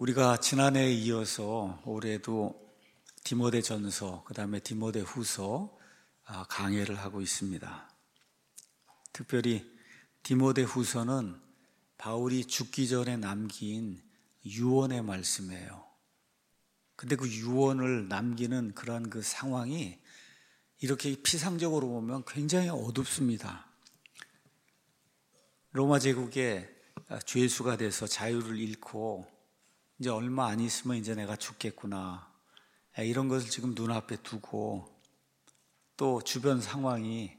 우리가 지난해에 이어서 올해도 디모데전서, 그 다음에 디모데후서 강해를 하고 있습니다. 특별히 디모데후서는 바울이 죽기 전에 남긴 유언의 말씀이에요. 근데 그 유언을 남기는 그런 그 상황이 이렇게 피상적으로 보면 굉장히 어둡습니다. 로마 제국의 죄수가 돼서 자유를 잃고 이제 얼마 안 있으면 이제 내가 죽겠구나, 이런 것을 지금 눈앞에 두고, 또 주변 상황이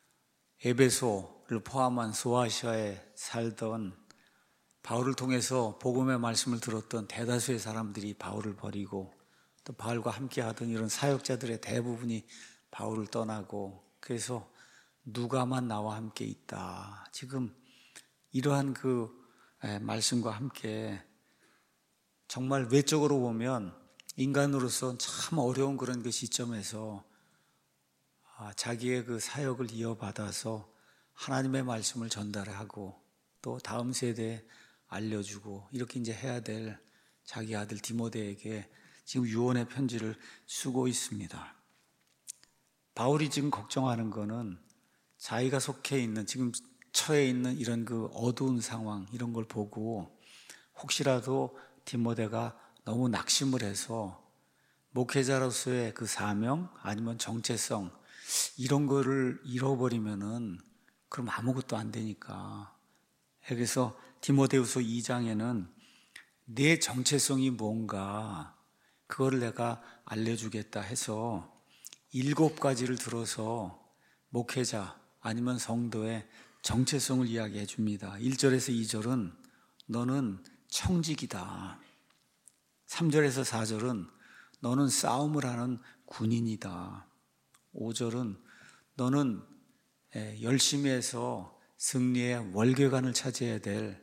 에베소를 포함한 소아시아에 살던 바울을 통해서 복음의 말씀을 들었던 대다수의 사람들이 바울을 버리고, 또 바울과 함께 하던 이런 사역자들의 대부분이 바울을 떠나고, 그래서 누가만 나와 함께 있다. 지금 이러한 그 말씀과 함께 정말 외적으로 보면 인간으로서 참 어려운 그런 그 시점에서 자기의 그 사역을 이어받아서 하나님의 말씀을 전달하고 또 다음 세대에 알려주고 이렇게 이제 해야 될 자기 아들 디모데에게 지금 유언의 편지를 쓰고 있습니다. 바울이 지금 걱정하는 거는 자기가 속해 있는, 지금 처해 있는 이런 그 어두운 상황, 이런 걸 보고 혹시라도 디모데가 너무 낙심을 해서 목회자로서의 그 사명 아니면 정체성 이런 거를 잃어버리면은 그럼 아무것도 안 되니까. 그래서 디모데후서 2장에는 내 정체성이 뭔가 그거를 내가 알려주겠다 해서 7가지를 들어서 목회자 아니면 성도의 정체성을 이야기해 줍니다. 1절에서 2절은 너는 청직이다. 3절에서 4절은 너는 싸움을 하는 군인이다. 5절은 너는 열심히 해서 승리의 월계관을 차지해야 될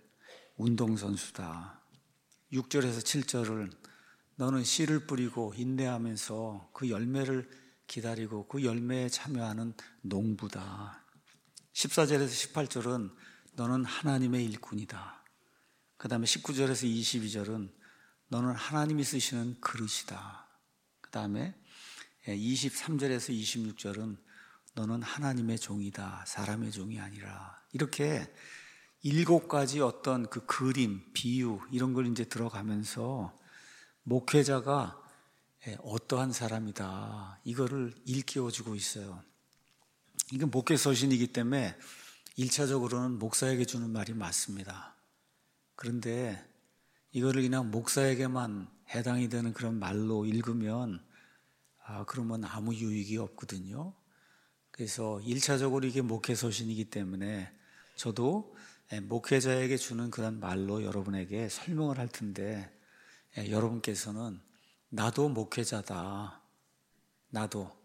운동선수다. 6절에서 7절은 너는 씨를 뿌리고 인내하면서 그 열매를 기다리고 그 열매에 참여하는 농부다. 14절에서 18절은 너는 하나님의 일꾼이다. 그 다음에 19절에서 22절은 너는 하나님이 쓰시는 그릇이다. 그 다음에 23절에서 26절은 너는 하나님의 종이다. 사람의 종이 아니라. 이렇게 7가지 어떤 그 그림, 비유 이런 걸 이제 들어가면서 목회자가 어떠한 사람이다. 이거를 일깨워주고 있어요. 이건 목회 서신이기 때문에 1차적으로는 목사에게 주는 말이 맞습니다. 그런데 이거를 그냥 목사에게만 해당이 되는 그런 말로 읽으면 그러면 아무 유익이 없거든요. 그래서 1차적으로 이게 목회 서신이기 때문에 저도 목회자에게 주는 그런 말로 여러분에게 설명을 할 텐데, 여러분께서는 나도 목회자다. 나도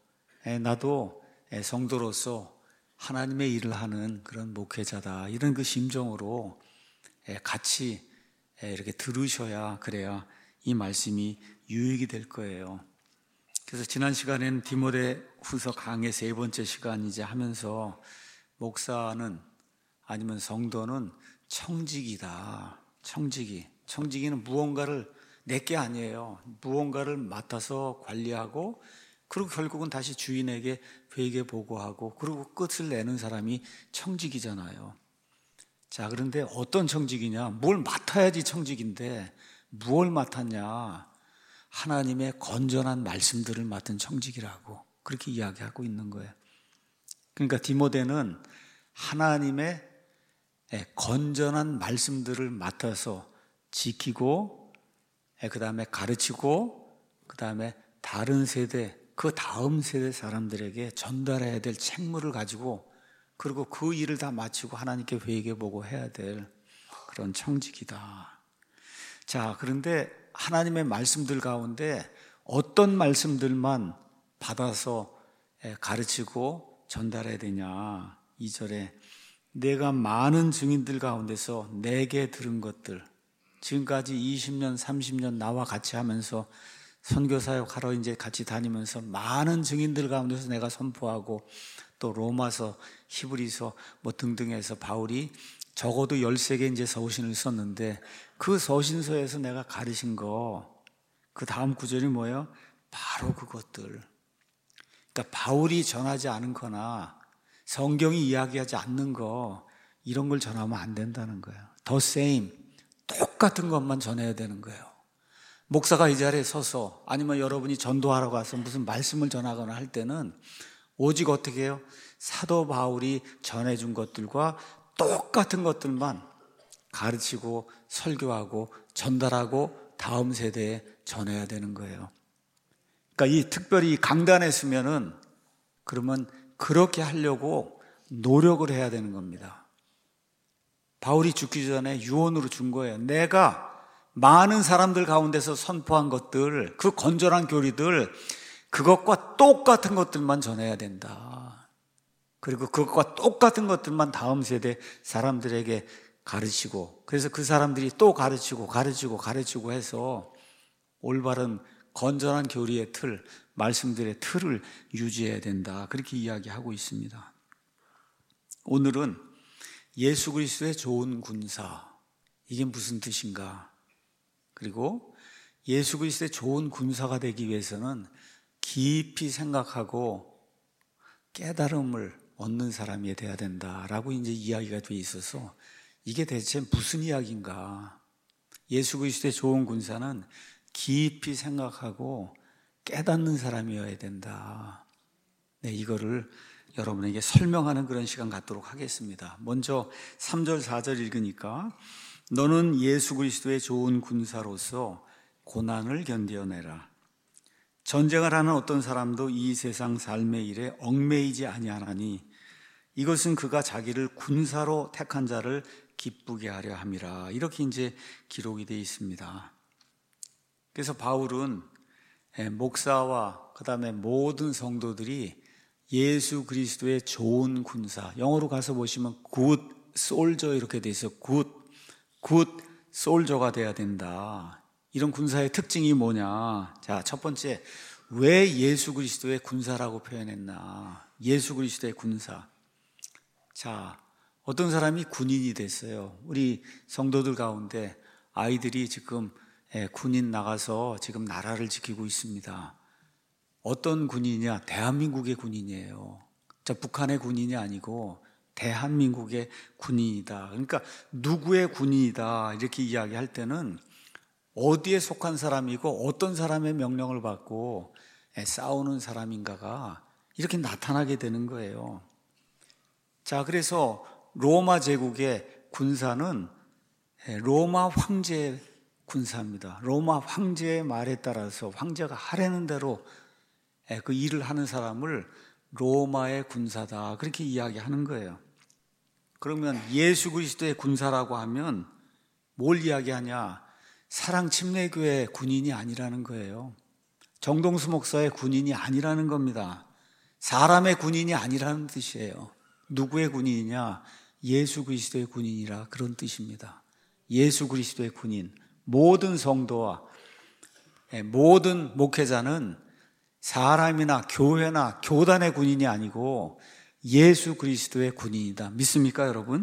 성도로서 하나님의 일을 하는 그런 목회자다. 이런 그 심정으로 같이 이렇게 들으셔야, 그래야 이 말씀이 유익이 될 거예요. 그래서 지난 시간에는 디모데후서 강의 3번째 시간 이제 하면서 목사는 아니면 성도는 청직이다. 청지기는 무언가를 내게 아니에요. 무언가를 맡아서 관리하고, 그리고 결국은 다시 주인에게 회계 보고하고, 그리고 끝을 내는 사람이 청직이잖아요. 자, 그런데 어떤 청직이냐? 뭘 맡아야지 청직인데 무엇을 맡았냐? 하나님의 건전한 말씀들을 맡은 청직이라고 그렇게 이야기하고 있는 거예요. 그러니까 디모데는 하나님의 건전한 말씀들을 맡아서 지키고, 그 다음에 가르치고, 그 다음에 다른 세대, 그 다음 세대 사람들에게 전달해야 될 책무를 가지고, 그리고 그 일을 다 마치고 하나님께 회개 보고 해야 될 그런 청직이다. 자, 그런데 하나님의 말씀들 가운데 어떤 말씀들만 받아서 가르치고 전달해야 되냐? 2절에 내가 많은 증인들 가운데서 내게 들은 것들, 지금까지 20년, 30년 나와 같이 하면서 선교사역 하러 이제 같이 다니면서 많은 증인들 가운데서 내가 선포하고, 또 로마서, 히브리서 뭐 등등해서 바울이 적어도 13개 이제 서신을 썼는데 그 서신서에서 내가 가르친 거, 그 다음 구절이 뭐예요? 바로 그것들. 그러니까 바울이 전하지 않은 거나 성경이 이야기하지 않는 거, 이런 걸 전하면 안 된다는 거예요. The same, 똑같은 것만 전해야 되는 거예요. 목사가 이 자리에 서서 아니면 여러분이 전도하러 가서 무슨 말씀을 전하거나 할 때는 오직 어떻게 해요? 사도 바울이 전해준 것들과 똑같은 것들만 가르치고 설교하고 전달하고 다음 세대에 전해야 되는 거예요. 그러니까 특별히 강단에 서면은 그러면 그렇게 하려고 노력을 해야 되는 겁니다. 바울이 죽기 전에 유언으로 준 거예요. 내가 많은 사람들 가운데서 선포한 것들, 그 건전한 교리들, 그것과 똑같은 것들만 전해야 된다. 그리고 그것과 똑같은 것들만 다음 세대 사람들에게 가르치고, 그래서 그 사람들이 또 가르치고 해서 올바른 건전한 교리의 틀, 말씀들의 틀을 유지해야 된다. 그렇게 이야기하고 있습니다. 오늘은 예수 그리스도의 좋은 군사, 이게 무슨 뜻인가? 그리고 예수 그리스도의 좋은 군사가 되기 위해서는 깊이 생각하고 깨달음을 얻는 사람이 돼야 된다라고 이제 이야기가 돼 있어서 이게 대체 무슨 이야기인가? 예수 그리스도의 좋은 군사는 깊이 생각하고 깨닫는 사람이어야 된다. 네, 이거를 여러분에게 설명하는 그런 시간 갖도록 하겠습니다. 먼저 3절 4절 읽으니까 너는 예수 그리스도의 좋은 군사로서 고난을 견뎌내라. 전쟁을 하는 어떤 사람도 이 세상 삶의 일에 얽매이지 아니하나니 이것은 그가 자기를 군사로 택한 자를 기쁘게 하려 함이라. 이렇게 이제 기록이 되어 있습니다. 그래서 바울은 목사와 그다음에 모든 성도들이 예수 그리스도의 좋은 군사, 영어로 가서 보시면 good soldier 이렇게 돼 있어요. good soldier가 돼야 된다. 이런 군사의 특징이 뭐냐? 자, 첫 번째, 왜 예수 그리스도의 군사라고 표현했나? 예수 그리스도의 군사. 자, 어떤 사람이 군인이 됐어요. 우리 성도들 가운데 아이들이 지금 군인 나가서 지금 나라를 지키고 있습니다. 어떤 군인이냐? 대한민국의 군인이에요. 자, 북한의 군인이 아니고 대한민국의 군인이다. 그러니까 누구의 군인이다 이렇게 이야기할 때는 어디에 속한 사람이고 어떤 사람의 명령을 받고 싸우는 사람인가가 이렇게 나타나게 되는 거예요. 자, 그래서 로마 제국의 군사는 로마 황제의 군사입니다. 로마 황제의 말에 따라서 황제가 하라는 대로 그 일을 하는 사람을 로마의 군사다 그렇게 이야기하는 거예요. 그러면 예수 그리스도의 군사라고 하면 뭘 이야기하냐? 사랑침례교회 군인이 아니라는 거예요. 정동수 목사의 군인이 아니라는 겁니다. 사람의 군인이 아니라는 뜻이에요. 누구의 군인이냐? 예수 그리스도의 군인이라 그런 뜻입니다. 예수 그리스도의 군인. 모든 성도와 모든 목회자는 사람이나 교회나 교단의 군인이 아니고 예수 그리스도의 군인이다. 믿습니까, 여러분?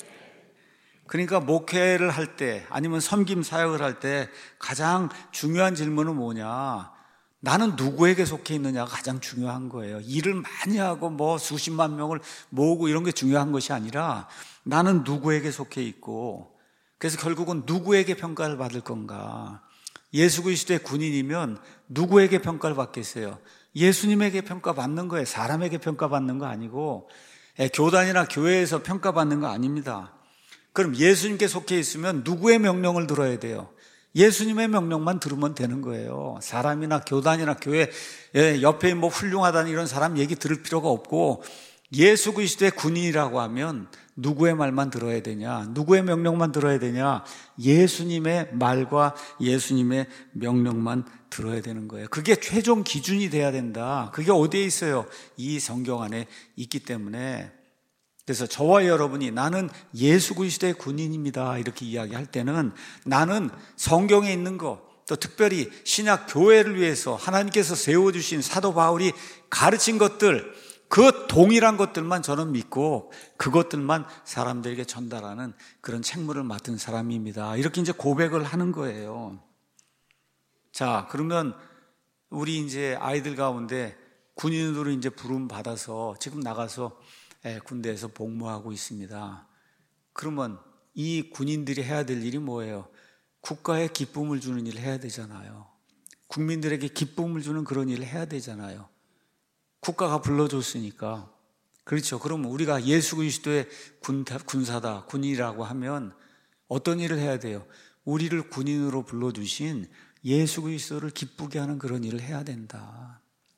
그러니까 목회를 할 때 아니면 섬김 사역을 할 때 가장 중요한 질문은 뭐냐? 나는 누구에게 속해 있느냐가 가장 중요한 거예요. 일을 많이 하고 뭐 수십만 명을 모으고 이런 게 중요한 것이 아니라 나는 누구에게 속해 있고, 그래서 결국은 누구에게 평가를 받을 건가? 예수 그리스도의 군인이면 누구에게 평가를 받겠어요? 예수님에게 평가받는 거예요. 사람에게 평가받는 거 아니고 교단이나 교회에서 평가받는 거 아닙니다. 그럼 예수님께 속해 있으면 누구의 명령을 들어야 돼요? 예수님의 명령만 들으면 되는 거예요. 사람이나 교단이나 교회 옆에 뭐 훌륭하다는 이런 사람 얘기 들을 필요가 없고, 예수 그리스도의 군인이라고 하면 누구의 말만 들어야 되냐? 누구의 명령만 들어야 되냐? 예수님의 말과 예수님의 명령만 들어야 되는 거예요. 그게 최종 기준이 돼야 된다. 그게 어디에 있어요? 이 성경 안에 있기 때문에. 그래서 저와 여러분이 나는 예수 그리스도의 군인입니다 이렇게 이야기할 때는 나는 성경에 있는 거, 또 특별히 신약 교회를 위해서 하나님께서 세워주신 사도 바울이 가르친 것들, 그 동일한 것들만 저는 믿고 그것들만 사람들에게 전달하는 그런 책무를 맡은 사람입니다. 이렇게 이제 고백을 하는 거예요. 자, 그러면 우리 이제 아이들 가운데 군인으로 이제 부름 받아서 지금 나가서 군대에서 복무하고 있습니다. 그러면 이 군인들이 해야 될 일이 뭐예요? 국가에 기쁨을 주는 일을 해야 되잖아요. 국민들에게 기쁨을 주는 그런 일을 해야 되잖아요. 국가가 불러줬으니까. 그렇죠. 그럼 우리가 예수 그리스도의 군사다, 군인이라고 하면 어떤 일을 해야 돼요? 우리를 군인으로 불러주신 예수 그리스도를 기쁘게 하는 그런 일을 해야 된다.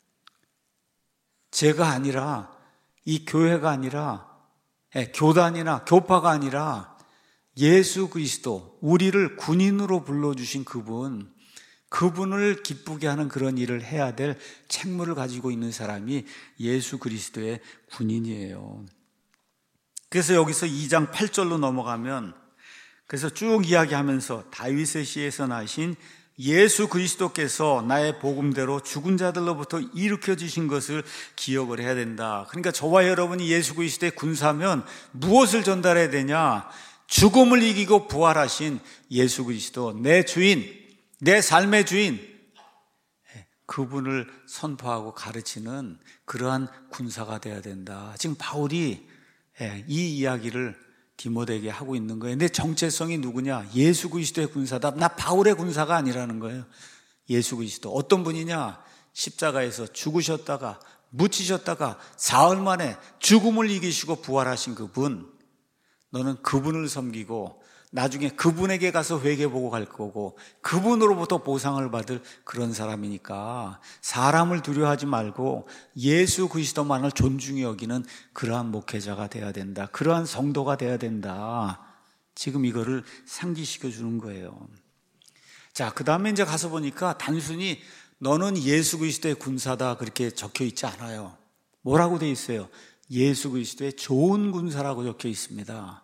제가 아니라, 이 교회가 아니라, 교단이나 교파가 아니라 예수 그리스도, 우리를 군인으로 불러주신 그분을 기쁘게 하는 그런 일을 해야 될 책무를 가지고 있는 사람이 예수 그리스도의 군인이에요. 그래서 여기서 2장 8절로 넘어가면, 그래서 쭉 이야기하면서 다윗의 시에서 나신 예수 그리스도께서 나의 복음대로 죽은 자들로부터 일으켜 주신 것을 기억을 해야 된다. 그러니까 저와 여러분이 예수 그리스도의 군사면 무엇을 전달해야 되냐? 죽음을 이기고 부활하신 예수 그리스도, 내 주인, 내 삶의 주인, 그분을 선포하고 가르치는 그러한 군사가 되어야 된다. 지금 바울이 이 이야기를 디모데에게 하고 있는 거예요. 내 정체성이 누구냐? 예수 그리스도의 군사다. 나 바울의 군사가 아니라는 거예요. 예수 그리스도. 어떤 분이냐? 십자가에서 죽으셨다가 묻히셨다가 사흘 만에 죽음을 이기시고 부활하신 그분. 너는 그분을 섬기고 나중에 그분에게 가서 회개보고 갈 거고 그분으로부터 보상을 받을 그런 사람이니까 사람을 두려워하지 말고 예수 그리스도만을 존중히 여기는 그러한 목회자가 돼야 된다. 그러한 성도가 돼야 된다. 지금 이거를 상기시켜 주는 거예요. 자, 그 다음에 이제 가서 보니까 단순히 너는 예수 그리스도의 군사다 그렇게 적혀 있지 않아요. 뭐라고 돼 있어요? 예수 그리스도의 좋은 군사라고 적혀 있습니다.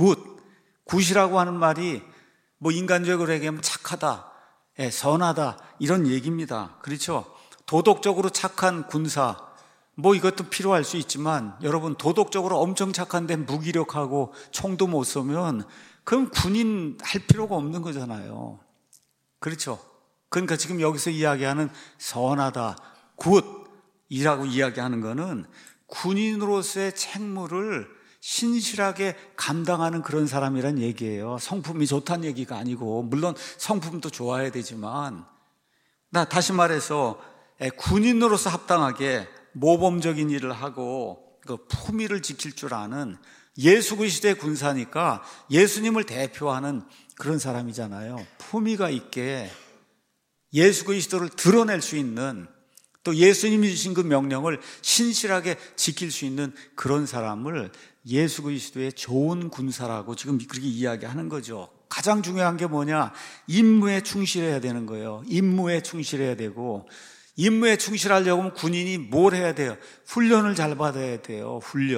굿이라고 하는 말이 뭐 인간적으로 얘기하면 착하다, 선하다 이런 얘기입니다. 그렇죠? 도덕적으로 착한 군사, 뭐 이것도 필요할 수 있지만 여러분 도덕적으로 엄청 착한데 무기력하고 총도 못 쏘면 그럼 군인 할 필요가 없는 거잖아요. 그렇죠? 그러니까 지금 여기서 이야기하는 선하다, 굿이라고 이야기하는 거는 군인으로서의 책무를 신실하게 감당하는 그런 사람이란 얘기예요. 성품이 좋다는 얘기가 아니고, 물론 성품도 좋아야 되지만, 다시 말해서 군인으로서 합당하게 모범적인 일을 하고 그 품위를 지킬 줄 아는 예수 그리스도의 군사니까 예수님을 대표하는 그런 사람이잖아요. 품위가 있게 예수 그리스도를 드러낼 수 있는, 또 예수님이 주신 그 명령을 신실하게 지킬 수 있는 그런 사람을 예수 그리스도의 좋은 군사라고 지금 그렇게 이야기하는 거죠. 가장 중요한 게 뭐냐? 임무에 충실해야 되는 거예요. 임무에 충실해야 되고, 임무에 충실하려고 하면 군인이 뭘 해야 돼요? 훈련을 잘 받아야 돼요.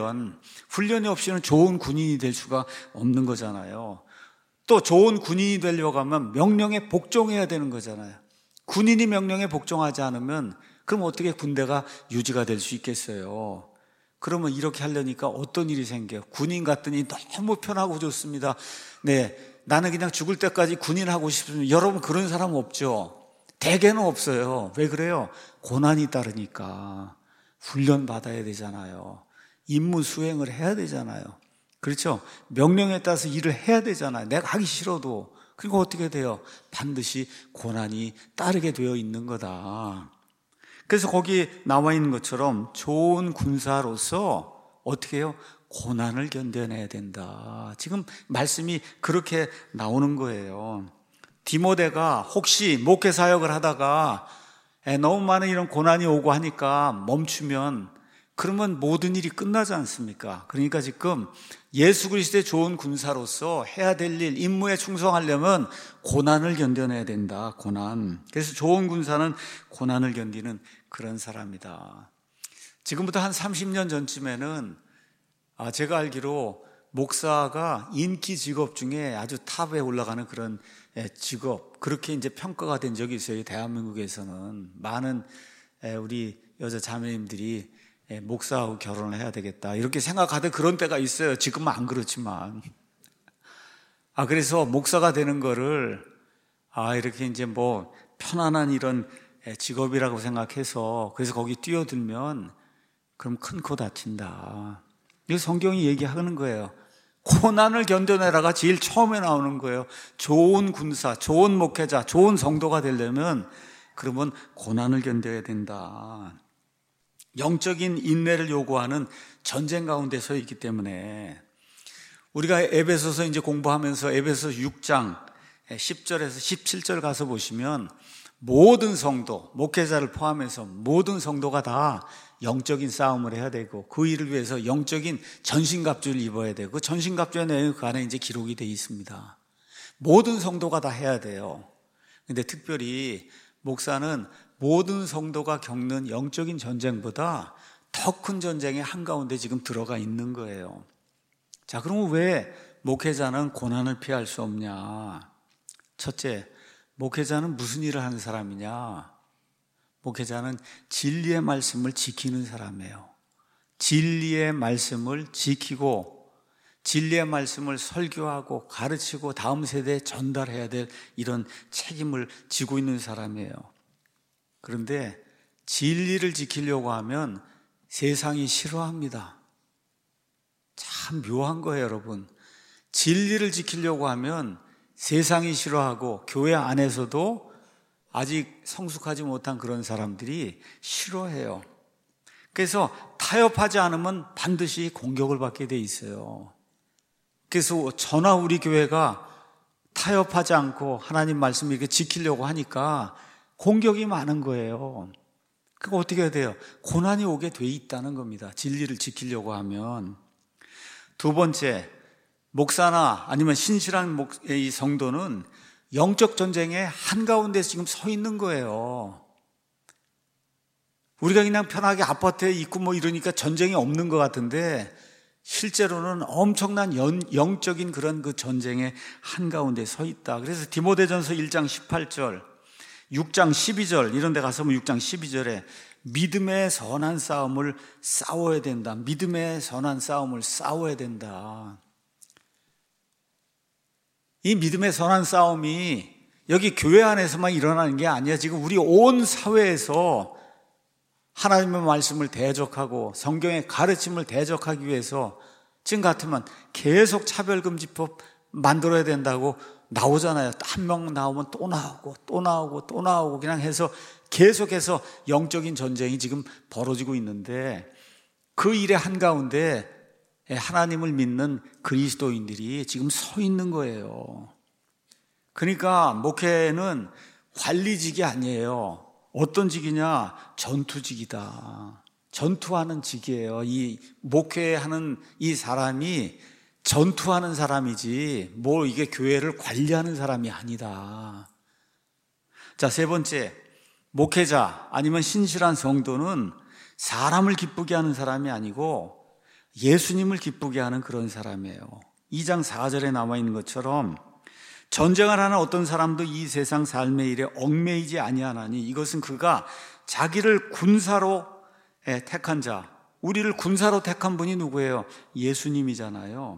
훈련이 없이는 좋은 군인이 될 수가 없는 거잖아요. 또 좋은 군인이 되려고 하면 명령에 복종해야 되는 거잖아요. 군인이 명령에 복종하지 않으면 그럼 어떻게 군대가 유지가 될 수 있겠어요? 그러면 이렇게 하려니까 어떤 일이 생겨요? 군인 같더니 너무 편하고 좋습니다. 네, 나는 그냥 죽을 때까지 군인 하고 싶으면, 여러분 그런 사람 없죠? 대개는 없어요. 왜 그래요? 고난이 따르니까 훈련 받아야 되잖아요. 임무 수행을 해야 되잖아요. 그렇죠? 명령에 따라서 일을 해야 되잖아요. 내가 하기 싫어도. 그리고 어떻게 돼요? 반드시 고난이 따르게 되어 있는 거다. 그래서 거기 나와 있는 것처럼 좋은 군사로서 어떻게 해요? 고난을 견뎌내야 된다. 지금 말씀이 그렇게 나오는 거예요. 디모데가 혹시 목회 사역을 하다가 너무 많은 이런 고난이 오고 하니까 멈추면 그러면 모든 일이 끝나지 않습니까? 그러니까 지금 예수 그리스도의 좋은 군사로서 해야 될 일, 임무에 충성하려면 고난을 견뎌내야 된다. 고난. 그래서 좋은 군사는 고난을 견디는 그런 사람이다. 지금부터 한 30년 전쯤에는 제가 알기로 목사가 인기 직업 중에 아주 탑에 올라가는 그런 직업, 그렇게 이제 평가가 된 적이 있어요. 대한민국에서는 많은 우리 여자 자매님들이 목사하고 결혼을 해야 되겠다 이렇게 생각하던 그런 때가 있어요. 지금은 안 그렇지만. 그래서 목사가 되는 거를 이렇게 이제 뭐 편안한 이런 직업이라고 생각해서 그래서 거기 뛰어들면 그럼 큰 코 다친다. 이거 성경이 얘기하는 거예요. 고난을 견뎌내라가 제일 처음에 나오는 거예요. 좋은 군사, 좋은 목회자, 좋은 성도가 되려면 그러면 고난을 견뎌야 된다. 영적인 인내를 요구하는 전쟁 가운데 서 있기 때문에 우리가 에베소서 이제 공부하면서 에베소서 6장 10절에서 17절 가서 보시면 모든 성도, 목회자를 포함해서 모든 성도가 다 영적인 싸움을 해야 되고 그 일을 위해서 영적인 전신갑주를 입어야 되고 그 전신갑주의 내용이 그 안에 이제 기록이 되어 있습니다. 모든 성도가 다 해야 돼요. 근데 특별히 목사는 모든 성도가 겪는 영적인 전쟁보다 더 큰 전쟁의 한가운데 지금 들어가 있는 거예요. 자, 그러면 왜 목회자는 고난을 피할 수 없냐? 첫째, 목회자는 무슨 일을 하는 사람이냐? 목회자는 진리의 말씀을 지키는 사람이에요. 진리의 말씀을 지키고 진리의 말씀을 설교하고 가르치고 다음 세대에 전달해야 될 이런 책임을 지고 있는 사람이에요. 그런데 진리를 지키려고 하면 세상이 싫어합니다. 참 묘한 거예요, 여러분. 진리를 지키려고 하면 세상이 싫어하고 교회 안에서도 아직 성숙하지 못한 그런 사람들이 싫어해요. 그래서 타협하지 않으면 반드시 공격을 받게 돼 있어요. 그래서 저나 우리 교회가 타협하지 않고 하나님 말씀을 이렇게 지키려고 하니까 공격이 많은 거예요. 그거 어떻게 해야 돼요? 고난이 오게 돼 있다는 겁니다. 진리를 지키려고 하면. 두 번째, 목사나 아니면 신실한 이 성도는 영적 전쟁의 한가운데 지금 서 있는 거예요. 우리가 그냥 편하게 아파트에 있고 뭐 이러니까 전쟁이 없는 것 같은데 실제로는 엄청난 영적인 그런 그 전쟁의 한가운데 서 있다. 그래서 디모데전서 1장 18절, 6장 12절 이런 데 가서 6장 12절에 믿음의 선한 싸움을 싸워야 된다. 믿음의 선한 싸움을 싸워야 된다. 이 믿음의 선한 싸움이 여기 교회 안에서만 일어나는 게 아니야. 지금 우리 온 사회에서 하나님의 말씀을 대적하고 성경의 가르침을 대적하기 위해서 지금 같으면 계속 차별금지법 만들어야 된다고 나오잖아요. 한 명 나오면 또 나오고 또 나오고 또 나오고 그냥 해서 계속해서 영적인 전쟁이 지금 벌어지고 있는데 그 일의 한가운데 하나님을 믿는 그리스도인들이 지금 서 있는 거예요. 그러니까 목회는 관리직이 아니에요. 어떤 직이냐? 전투직이다. 전투하는 직이에요. 이 목회하는 이 사람이 전투하는 사람이지 뭐 이게 교회를 관리하는 사람이 아니다. 자, 세 번째, 목회자 아니면 신실한 성도는 사람을 기쁘게 하는 사람이 아니고 예수님을 기쁘게 하는 그런 사람이에요. 2장 4절에 나와 있는 것처럼 전쟁을 하는 어떤 사람도 이 세상 삶의 일에 얽매이지 아니하나니 이것은 그가 자기를 군사로 택한 자, 우리를 군사로 택한 분이 누구예요? 예수님이잖아요.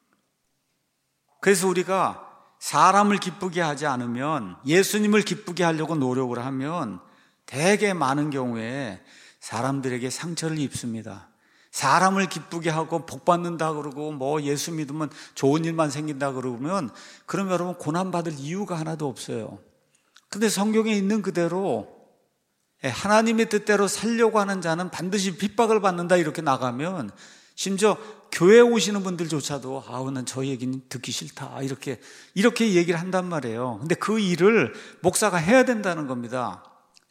그래서 우리가 사람을 기쁘게 하지 않으면 예수님을 기쁘게 하려고 노력을 하면 되게 많은 경우에 사람들에게 상처를 입습니다. 사람을 기쁘게 하고 복 받는다 그러고 뭐 예수 믿으면 좋은 일만 생긴다 그러면 그럼 여러분 고난받을 이유가 하나도 없어요. 근데 성경에 있는 그대로 하나님의 뜻대로 살려고 하는 자는 반드시 핍박을 받는다 이렇게 나가면 심지어 교회에 오시는 분들조차도 난 저 얘기는 듣기 싫다 이렇게 얘기를 한단 말이에요. 근데 그 일을 목사가 해야 된다는 겁니다.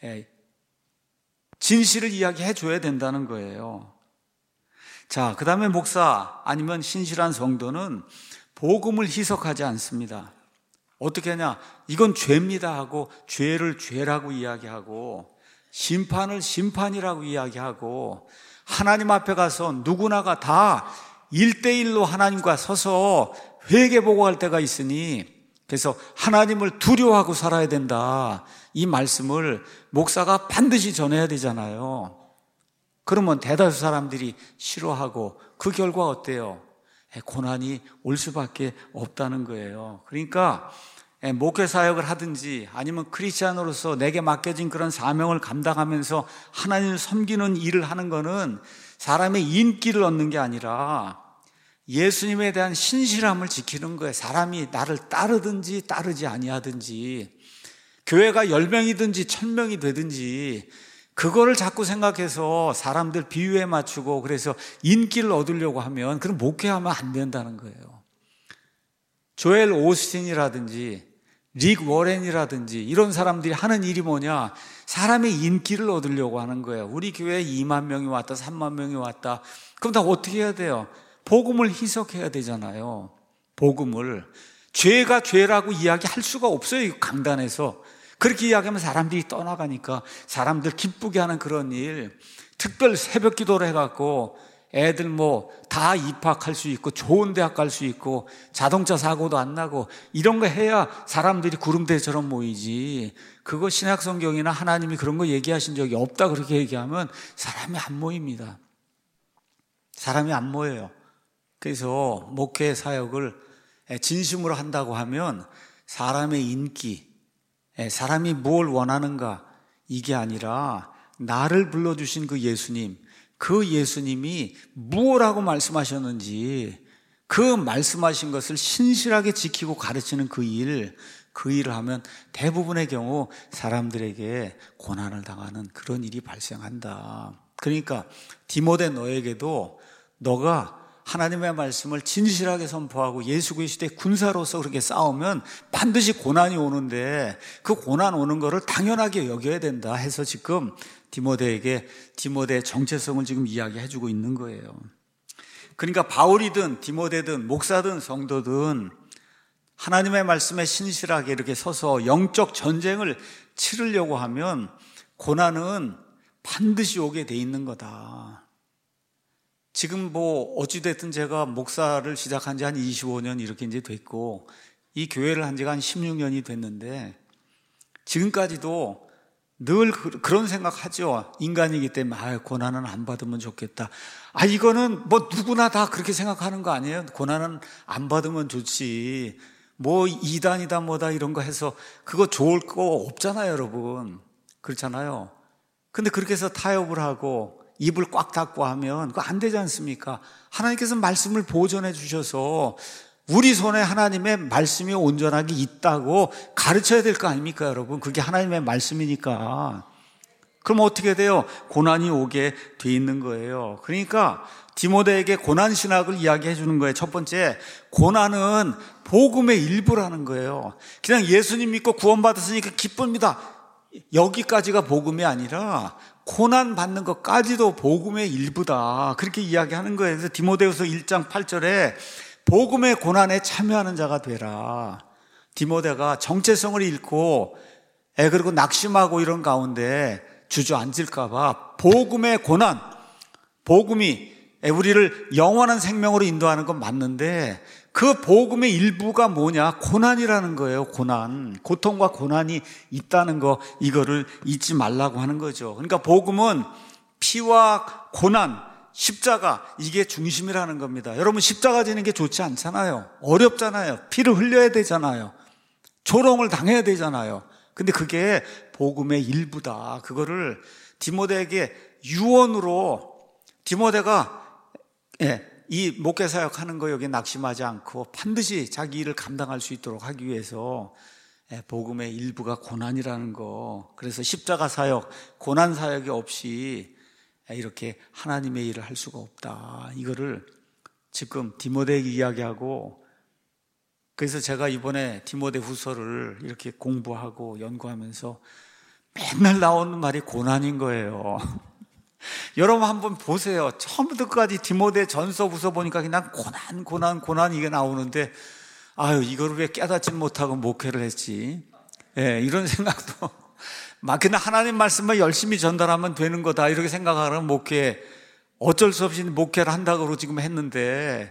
진실을 이야기해 줘야 된다는 거예요. 자, 그 다음에 목사 아니면 신실한 성도는 복음을 희석하지 않습니다. 어떻게 하냐? 이건 죄입니다 하고 죄를 죄라고 이야기하고 심판을 심판이라고 이야기하고 하나님 앞에 가서 누구나가 다 1대1로 하나님과 서서 회개보고할 때가 있으니 그래서 하나님을 두려워하고 살아야 된다. 이 말씀을 목사가 반드시 전해야 되잖아요. 그러면 대다수 사람들이 싫어하고 그 결과 어때요? 고난이 올 수밖에 없다는 거예요. 그러니까 목회 사역을 하든지 아니면 크리스찬으로서 내게 맡겨진 그런 사명을 감당하면서 하나님을 섬기는 일을 하는 거는 사람의 인기를 얻는 게 아니라 예수님에 대한 신실함을 지키는 거예요. 사람이 나를 따르든지 따르지 아니하든지, 교회가 10명이든지 1000명이 되든지 그거를 자꾸 생각해서 사람들 비유에 맞추고 그래서 인기를 얻으려고 하면 그럼 목회하면 안 된다는 거예요. 조엘 오스틴이라든지 릭 워렌이라든지 이런 사람들이 하는 일이 뭐냐? 사람의 인기를 얻으려고 하는 거예요. 우리 교회에 2만 명이 왔다, 3만 명이 왔다. 그럼 다 어떻게 해야 돼요? 복음을 희석해야 되잖아요. 복음을. 죄가 죄라고 이야기할 수가 없어요. 강단에서. 그렇게 이야기하면 사람들이 떠나가니까 사람들 기쁘게 하는 그런 일, 특별 새벽 기도를 해갖고 애들 다 입학할 수 있고 좋은 대학 갈 수 있고 자동차 사고도 안 나고 이런 거 해야 사람들이 구름대처럼 모이지. 그거 신약 성경이나 하나님이 그런 거 얘기하신 적이 없다 그렇게 얘기하면 사람이 안 모입니다. 사람이 안 모여요. 그래서 목회 사역을 진심으로 한다고 하면 사람의 인기, 사람이 뭘 원하는가 이게 아니라 나를 불러주신 그 예수님, 그 예수님이 무엇라고 말씀하셨는지 그 말씀하신 것을 신실하게 지키고 가르치는 그 일을 하면 대부분의 경우 사람들에게 고난을 당하는 그런 일이 발생한다. 그러니까 디모데 너에게도 너가 하나님의 말씀을 진실하게 선포하고 예수 그리스도의 군사로서 그렇게 싸우면 반드시 고난이 오는데 그 고난 오는 거를 당연하게 여겨야 된다 해서 지금 디모데에게 디모데의 정체성을 지금 이야기해주고 있는 거예요. 그러니까 바울이든 디모데든 목사든 성도든 하나님의 말씀에 신실하게 이렇게 서서 영적 전쟁을 치르려고 하면 고난은 반드시 오게 돼 있는 거다. 지금 어찌됐든 제가 목사를 시작한 지 한 25년 이렇게 이제 됐고, 이 교회를 한 지가 한 16년이 됐는데, 지금까지도 늘 그런 생각 하죠. 인간이기 때문에, 고난은 안 받으면 좋겠다. 이거는 누구나 다 그렇게 생각하는 거 아니에요? 고난은 안 받으면 좋지. 이단이다 뭐다 이런 거 해서 그거 좋을 거 없잖아요, 여러분. 그렇잖아요. 근데 그렇게 해서 타협을 하고, 입을 꽉 닫고 하면 그거 안 되지 않습니까? 하나님께서 말씀을 보존해 주셔서 우리 손에 하나님의 말씀이 온전하게 있다고 가르쳐야 될 거 아닙니까, 여러분? 그게 하나님의 말씀이니까. 그럼 어떻게 돼요? 고난이 오게 돼 있는 거예요. 그러니까 디모데에게 고난 신학을 이야기해 주는 거예요. 첫 번째, 고난은 복음의 일부라는 거예요. 그냥 예수님 믿고 구원받았으니까 기쁩니다. 여기까지가 복음이 아니라 고난 받는 것까지도 복음의 일부다. 그렇게 이야기하는 거예요. 그래서 디모데후서 1장 8절에 복음의 고난에 참여하는 자가 되라. 디모데가 정체성을 잃고 그리고 낙심하고 이런 가운데 주저앉을까 봐 복음의 고난, 복음이 우리를 영원한 생명으로 인도하는 건 맞는데 그 복음의 일부가 뭐냐? 고난이라는 거예요. 고난. 고통과 고난이 있다는 거, 이거를 잊지 말라고 하는 거죠. 그러니까 복음은 피와 고난, 십자가, 이게 중심이라는 겁니다. 여러분, 십자가 지는 게 좋지 않잖아요. 어렵잖아요. 피를 흘려야 되잖아요. 조롱을 당해야 되잖아요. 근데 그게 복음의 일부다. 그거를 디모데에게 유언으로, 디모데가 이 목회 사역 하는 거 여기 낙심하지 않고 반드시 자기 일을 감당할 수 있도록 하기 위해서 복음의 일부가 고난이라는 거, 그래서 십자가 사역, 고난 사역이 없이 이렇게 하나님의 일을 할 수가 없다. 이거를 지금 디모데에게 이야기하고, 그래서 제가 이번에 디모데 후서를 이렇게 공부하고 연구하면서 맨날 나오는 말이 고난인 거예요. 여러분 한번 보세요. 처음부터 끝까지 디모데 전서 후서 보니까 그냥 고난 이게 나오는데, 이거를 왜 깨닫지 못하고 목회를 했지? 이런 생각도 막 그냥 하나님 말씀만 열심히 전달하면 되는 거다 이렇게 생각하는 목회, 어쩔 수 없이 목회를 한다고 지금 했는데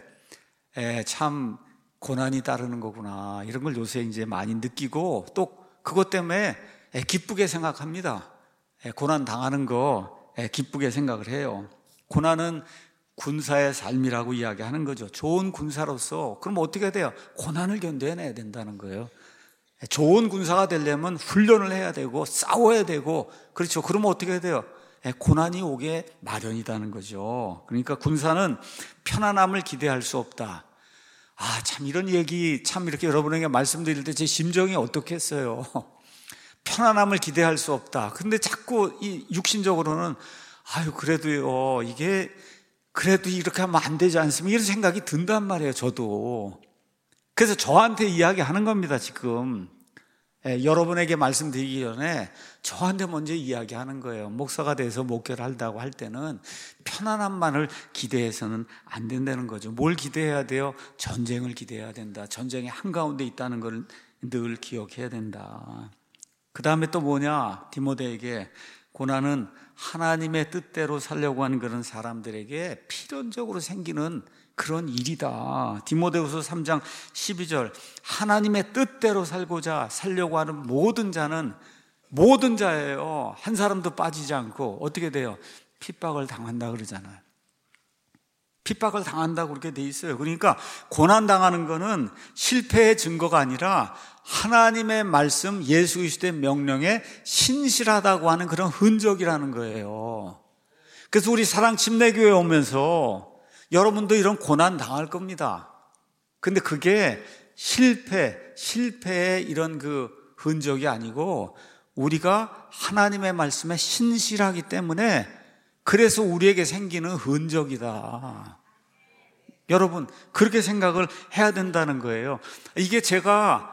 참 고난이 따르는 거구나, 이런 걸 요새 이제 많이 느끼고 또 그것 때문에 기쁘게 생각합니다. 고난 당하는 거 기쁘게 생각을 해요. 고난은 군사의 삶이라고 이야기하는 거죠. 좋은 군사로서 그럼 어떻게 돼요? 고난을 견뎌내야 된다는 거예요. 좋은 군사가 되려면 훈련을 해야 되고 싸워야 되고, 그렇죠. 그러면 어떻게 돼요? 고난이 오게 마련이라는 거죠. 그러니까 군사는 편안함을 기대할 수 없다. 참 이런 얘기 참 이렇게 여러분에게 말씀드릴 때 제 심정이 어떻겠어요? 편안함을 기대할 수 없다. 근데 자꾸 이 육신적으로는 그래도요, 이게 그래도 이렇게 하면 안 되지 않습니까? 이런 생각이 든단 말이에요, 저도. 그래서 저한테 이야기하는 겁니다, 지금. 여러분에게 말씀드리기 전에 저한테 먼저 이야기하는 거예요. 목사가 돼서 목회를 한다고 할 때는 편안함만을 기대해서는 안 된다는 거죠. 뭘 기대해야 돼요? 전쟁을 기대해야 된다. 전쟁의 한가운데 있다는 걸 늘 기억해야 된다. 그 다음에 또 뭐냐? 디모데에게 고난은 하나님의 뜻대로 살려고 하는 그런 사람들에게 필연적으로 생기는 그런 일이다. 디모데후서 3장 12절, 하나님의 뜻대로 살려고 하는 모든 자는 모든 자예요. 한 사람도 빠지지 않고 어떻게 돼요? 핍박을 당한다 그러잖아요. 핍박을 당한다고 그렇게 돼 있어요. 그러니까 고난 당하는 거는 실패의 증거가 아니라 하나님의 말씀, 예수 그리스도의 명령에 신실하다고 하는 그런 흔적이라는 거예요. 그래서 우리 사랑 침례교회 오면서 여러분도 이런 고난 당할 겁니다. 근데 그게 실패의 이런 그 흔적이 아니고 우리가 하나님의 말씀에 신실하기 때문에 그래서 우리에게 생기는 흔적이다. 여러분, 그렇게 생각을 해야 된다는 거예요. 이게 제가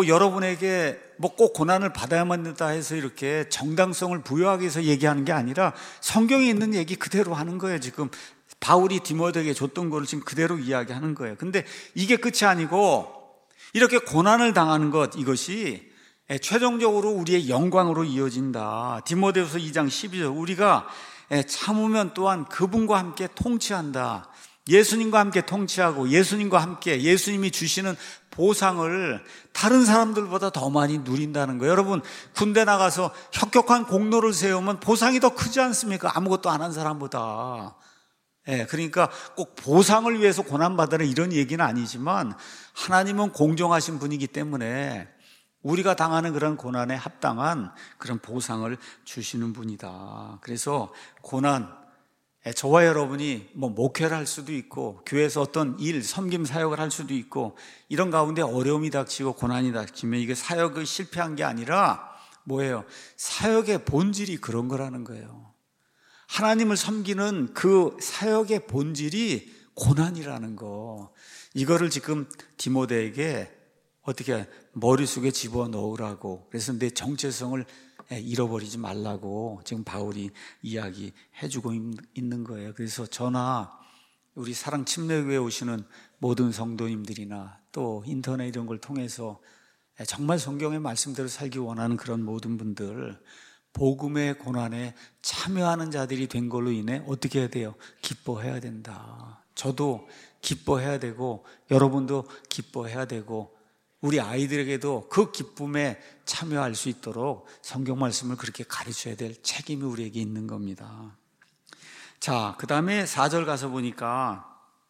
여러분에게 꼭 고난을 받아야만 된다 해서 이렇게 정당성을 부여하기 위해서 얘기하는 게 아니라 성경에 있는 얘기 그대로 하는 거예요. 지금 바울이 디모데에게 줬던 거를 지금 그대로 이야기하는 거예요. 근데 이게 끝이 아니고 이렇게 고난을 당하는 것, 이것이 최종적으로 우리의 영광으로 이어진다. 디모데후서 2장 12절, 우리가 참으면 또한 그분과 함께 통치한다. 예수님과 함께 통치하고 예수님과 함께 예수님이 주시는 보상을 다른 사람들보다 더 많이 누린다는 거예요. 여러분, 군대 나가서 혁혁한 공로를 세우면 보상이 더 크지 않습니까? 아무것도 안 한 사람보다. 그러니까 꼭 보상을 위해서 고난받으라 이런 얘기는 아니지만 하나님은 공정하신 분이기 때문에 우리가 당하는 그런 고난에 합당한 그런 보상을 주시는 분이다. 그래서 고난, 저와 여러분이 목회를 할 수도 있고 교회에서 어떤 일, 섬김 사역을 할 수도 있고 이런 가운데 어려움이 닥치고 고난이 닥치면 이게 사역이 실패한 게 아니라 뭐예요? 사역의 본질이 그런 거라는 거예요. 하나님을 섬기는 그 사역의 본질이 고난이라는 거, 이거를 지금 디모데에게 어떻게 머릿속에 집어넣으라고, 그래서 내 정체성을 잃어버리지 말라고 지금 바울이 이야기해주고 있는 거예요. 그래서 저나 우리 사랑 침례교회에 오시는 모든 성도님들이나 또 인터넷 이런 걸 통해서 정말 성경의 말씀대로 살기 원하는 그런 모든 분들, 복음의 고난에 참여하는 자들이 된 걸로 인해 어떻게 해야 돼요? 기뻐해야 된다. 저도 기뻐해야 되고 여러분도 기뻐해야 되고 우리 아이들에게도 그 기쁨에 참여할 수 있도록 성경 말씀을 그렇게 가르쳐야 될 책임이 우리에게 있는 겁니다. 자, 그 다음에 4절 가서 보니까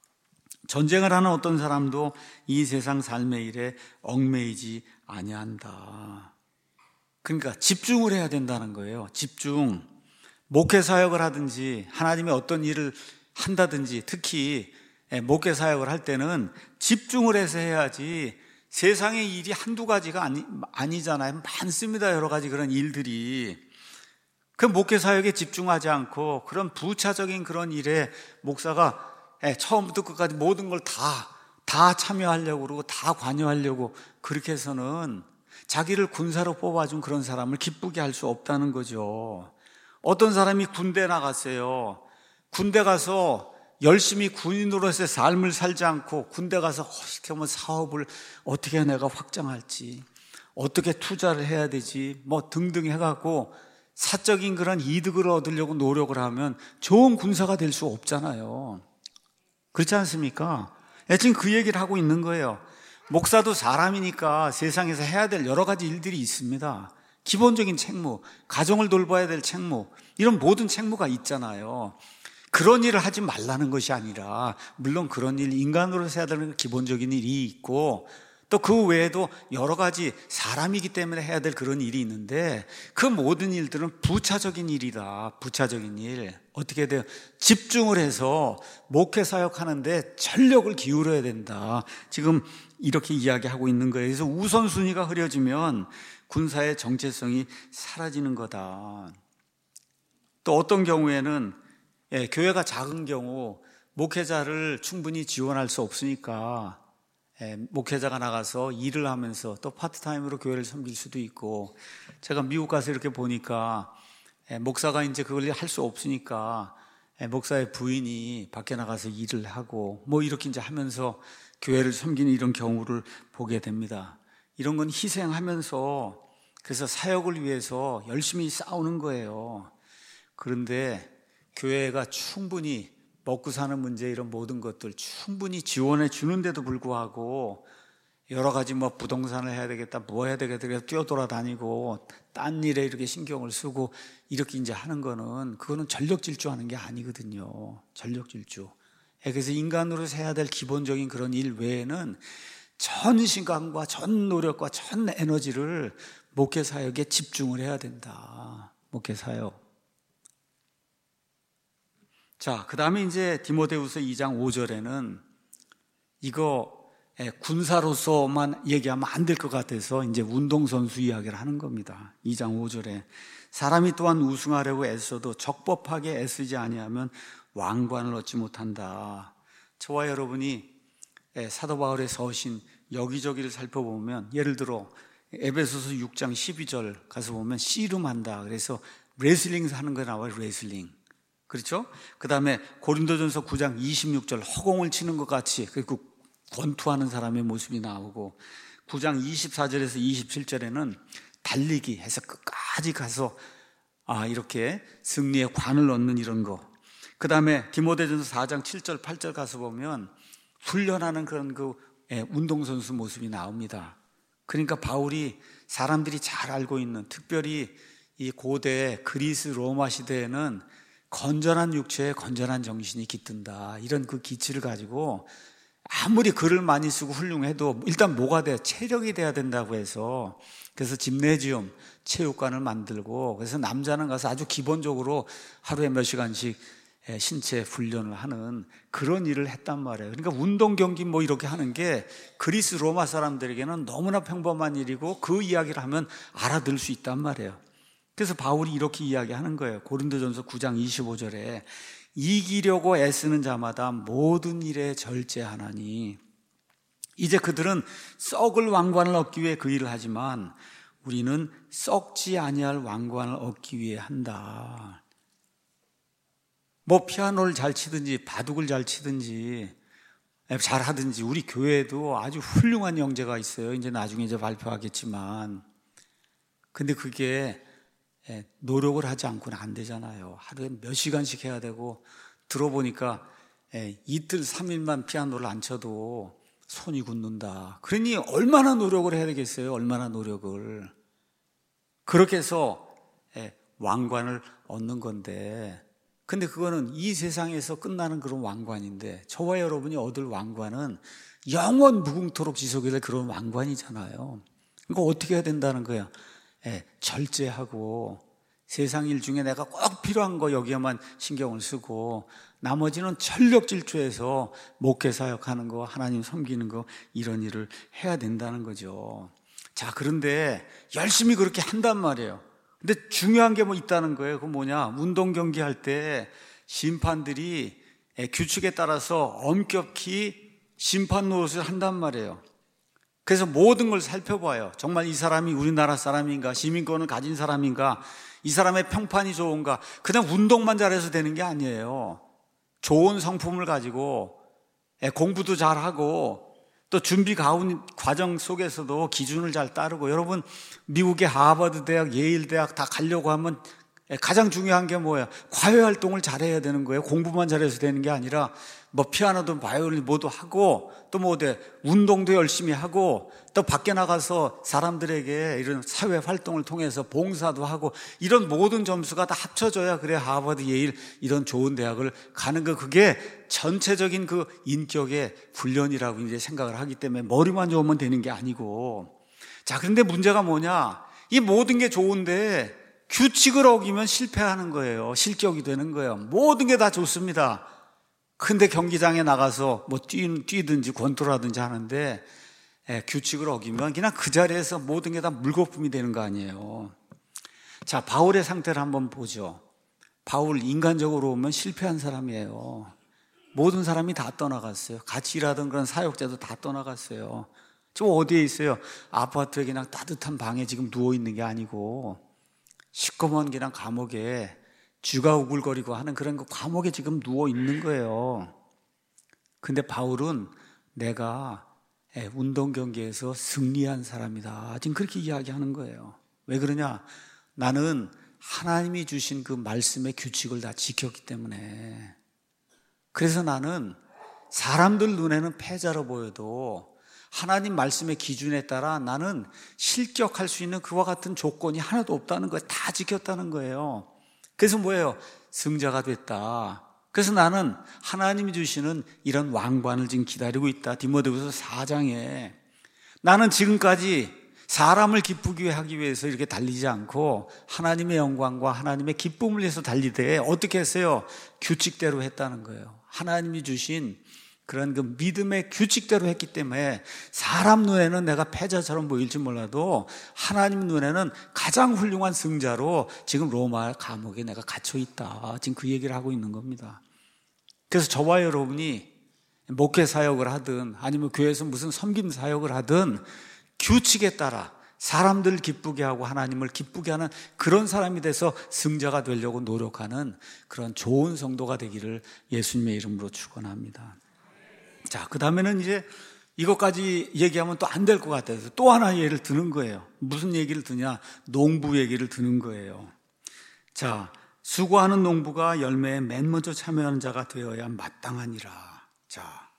전쟁을 하는 어떤 사람도 이 세상 삶의 일에 얽매이지 아니한다. 그러니까 집중을 해야 된다는 거예요. 집중. 목회 사역을 하든지 하나님의 어떤 일을 한다든지 특히 목회 사역을 할 때는 집중을 해서 해야지 세상의 일이 한두 가지가 아니잖아요. 많습니다. 여러 가지 그런 일들이. 그 목회 사역에 집중하지 않고 그런 부차적인 그런 일에 목사가 처음부터 끝까지 모든 걸 다 참여하려고 그러고 다 관여하려고 그렇게 해서는 자기를 군사로 뽑아준 그런 사람을 기쁘게 할 수 없다는 거죠. 어떤 사람이 군대 나갔어요. 군대 가서 열심히 군인으로서의 삶을 살지 않고 군대 가서 어떻게 하면 사업을 어떻게 내가 확장할지, 어떻게 투자를 해야 되지 등등 해갖고 사적인 그런 이득을 얻으려고 노력을 하면 좋은 군사가 될 수 없잖아요. 그렇지 않습니까? 지금 그 얘기를 하고 있는 거예요. 목사도 사람이니까 세상에서 해야 될 여러 가지 일들이 있습니다. 기본적인 책무, 가정을 돌봐야 될 책무, 이런 모든 책무가 있잖아요. 그런 일을 하지 말라는 것이 아니라, 물론 그런 일, 인간으로서 해야 되는 기본적인 일이 있고, 또 그 외에도 여러 가지 사람이기 때문에 해야 될 그런 일이 있는데, 그 모든 일들은 부차적인 일이다. 부차적인 일. 어떻게 돼요? 집중을 해서 목회 사역하는데 전력을 기울여야 된다. 지금 이렇게 이야기하고 있는 거예요. 그래서 우선순위가 흐려지면 군사의 정체성이 사라지는 거다. 또 어떤 경우에는 교회가 작은 경우 목회자를 충분히 지원할 수 없으니까 목회자가 나가서 일을 하면서 또 파트타임으로 교회를 섬길 수도 있고, 제가 미국 가서 이렇게 보니까 목사가 이제 그걸 할 수 없으니까 목사의 부인이 밖에 나가서 일을 하고 뭐 이렇게 이제 하면서 교회를 섬기는 이런 경우를 보게 됩니다. 이런 건 희생하면서 그래서 사역을 위해서 열심히 싸우는 거예요. 그런데 교회가 충분히 먹고 사는 문제 이런 모든 것들 충분히 지원해 주는데도 불구하고 여러 가지 뭐 부동산을 해야 되겠다, 뭐 해야 되겠다, 뛰어돌아다니고 딴 일에 이렇게 신경을 쓰고 이렇게 이제 하는 거는, 그거는 전력질주하는 게 아니거든요. 전력질주. 그래서 인간으로서 해야 될 기본적인 그런 일 외에는 전 시간과 전 노력과 전 에너지를 목회 사역에 집중을 해야 된다. 목회 사역. 자, 그 다음에 이제 디모데후서 2장 5절에는 이거 군사로서만 얘기하면 안 될 것 같아서 이제 운동선수 이야기를 하는 겁니다. 2장 5절에 사람이 또한 우승하려고 애써도 적법하게 애쓰지 아니하면 왕관을 얻지 못한다. 저와 여러분이 사도 바울의 서신 여기저기를 살펴보면, 예를 들어 에베소서 6장 12절 가서 보면 씨름한다. 그래서 레슬링 하는 거 나와요. 레슬링. 그렇죠? 그 다음에 고린도전서 9장 26절 허공을 치는 것 같이 그리고 권투하는 사람의 모습이 나오고, 9장 24절에서 27절에는 달리기 해서 끝까지 가서 이렇게 승리의 관을 얻는 이런 거. 그 다음에 디모데전서 4장 7절 8절 가서 보면 훈련하는 그런 운동선수 모습이 나옵니다. 그러니까 바울이 사람들이 잘 알고 있는, 특별히 이 고대 그리스 로마 시대에는 건전한 육체에 건전한 정신이 깃든다. 이런 그 기치를 가지고 아무리 글을 많이 쓰고 훌륭해도 일단 뭐가 돼? 체력이 돼야 된다고 해서, 그래서 짐네지움, 체육관을 만들고, 그래서 남자는 가서 아주 기본적으로 하루에 몇 시간씩 신체 훈련을 하는 그런 일을 했단 말이에요. 그러니까 운동 경기 뭐 이렇게 하는 게 그리스 로마 사람들에게는 너무나 평범한 일이고 그 이야기를 하면 알아들 수 있단 말이에요. 그래서 바울이 이렇게 이야기하는 거예요. 고린도전서 9장 25절에 이기려고 애쓰는 자마다 모든 일에 절제하나니, 이제 그들은 썩을 왕관을 얻기 위해 그 일을 하지만 우리는 썩지 아니할 왕관을 얻기 위해 한다. 뭐 피아노를 잘 치든지 바둑을 잘 치든지 잘 하든지, 우리 교회에도 아주 훌륭한 형제가 있어요. 이제 나중에 발표하겠지만, 근데 그게 노력을 하지 않고는 안 되잖아요. 하루에 몇 시간씩 해야 되고, 들어보니까 이틀 3일만 피아노를 안 쳐도 손이 굳는다. 그러니 얼마나 노력을 해야 되겠어요. 얼마나 노력을. 그렇게 해서 왕관을 얻는 건데, 근데 그거는 이 세상에서 끝나는 그런 왕관인데, 저와 여러분이 얻을 왕관은 영원 무궁토록 지속이 될 그런 왕관이잖아요. 그러니까 어떻게 해야 된다는 거야? 절제하고 세상 일 중에 내가 꼭 필요한 거 여기에만 신경을 쓰고, 나머지는 전력질주해서 목회 사역하는 거, 하나님 섬기는 거, 이런 일을 해야 된다는 거죠. 자, 그런데 열심히 그렇게 한단 말이에요. 근데 중요한 게 뭐 있다는 거예요. 그 뭐냐? 운동 경기 할 때 심판들이 규칙에 따라서 엄격히 심판 노릇을 한단 말이에요. 그래서 모든 걸 살펴봐요. 정말 이 사람이 우리나라 사람인가, 시민권을 가진 사람인가, 이 사람의 평판이 좋은가. 그냥 운동만 잘해서 되는 게 아니에요. 좋은 성품을 가지고 공부도 잘하고, 또 준비 과정 속에서도 기준을 잘 따르고. 여러분, 미국의 하버드 대학, 예일 대학 다 가려고 하면 가장 중요한 게 뭐예요? 과외 활동을 잘해야 되는 거예요. 공부만 잘해서 되는 게 아니라 뭐 피아노도 바이올린 뭐도 하고 또 뭐 운동도 열심히 하고 또 밖에 나가서 사람들에게 이런 사회 활동을 통해서 봉사도 하고 이런 모든 점수가 다 합쳐져야 그래 하버드, 예일 이런 좋은 대학을 가는 거, 그게 전체적인 그 인격의 훈련이라고 이제 생각을 하기 때문에 머리만 좋으면 되는 게 아니고. 자, 그런데 문제가 뭐냐? 이 모든 게 좋은데 규칙을 어기면 실패하는 거예요. 실격이 되는 거예요. 모든 게 다 좋습니다. 근데 경기장에 나가서 뭐 뛰든지 권투라든지 하는데 규칙을 어기면 그냥 그 자리에서 모든 게 다 물거품이 되는 거 아니에요. 자, 바울의 상태를 한번 보죠. 바울 인간적으로 보면 실패한 사람이에요. 모든 사람이 다 떠나갔어요. 같이 일하던 그런 사역자도 다 떠나갔어요. 지금 어디에 있어요? 아파트에 그냥 따뜻한 방에 지금 누워있는 게 아니고 시꺼먼 그냥 감옥에 쥐가 우글거리고 하는 그런 그 감옥에 지금 누워있는 거예요. 근데 바울은 내가 운동 경기에서 승리한 사람이다, 지금 그렇게 이야기하는 거예요. 왜 그러냐? 나는 하나님이 주신 그 말씀의 규칙을 다 지켰기 때문에. 그래서 나는 사람들 눈에는 패자로 보여도 하나님 말씀의 기준에 따라 나는 실격할 수 있는 그와 같은 조건이 하나도 없다는 거예요. 다 지켰다는 거예요. 그래서 뭐예요? 승자가 됐다. 그래서 나는 하나님이 주시는 이런 왕관을 지금 기다리고 있다. 디모데후서 4장에 나는 지금까지 사람을 기쁘게 하기 위해서 이렇게 달리지 않고 하나님의 영광과 하나님의 기쁨을 위해서 달리되 어떻게 했어요? 규칙대로 했다는 거예요. 하나님이 주신 그런 그 믿음의 규칙대로 했기 때문에 사람 눈에는 내가 패자처럼 보일지 몰라도 하나님 눈에는 가장 훌륭한 승자로 지금 로마 감옥에 내가 갇혀 있다. 지금 그 얘기를 하고 있는 겁니다. 그래서 저와 여러분이 목회 사역을 하든 아니면 교회에서 무슨 섬김 사역을 하든 규칙에 따라 사람들 기쁘게 하고 하나님을 기쁘게 하는 그런 사람이 돼서 승자가 되려고 노력하는 그런 좋은 성도가 되기를 예수님의 이름으로 축원합니다. 자, 그 다음에는 이제 이것까지 얘기하면 또 안 될 것 같아서 또 하나 예를 드는 거예요. 무슨 얘기를 드냐? 농부 얘기를 드는 거예요. 자, 수고하는 농부가 열매에 맨 먼저 참여하는 자가 되어야 마땅하니라. 자,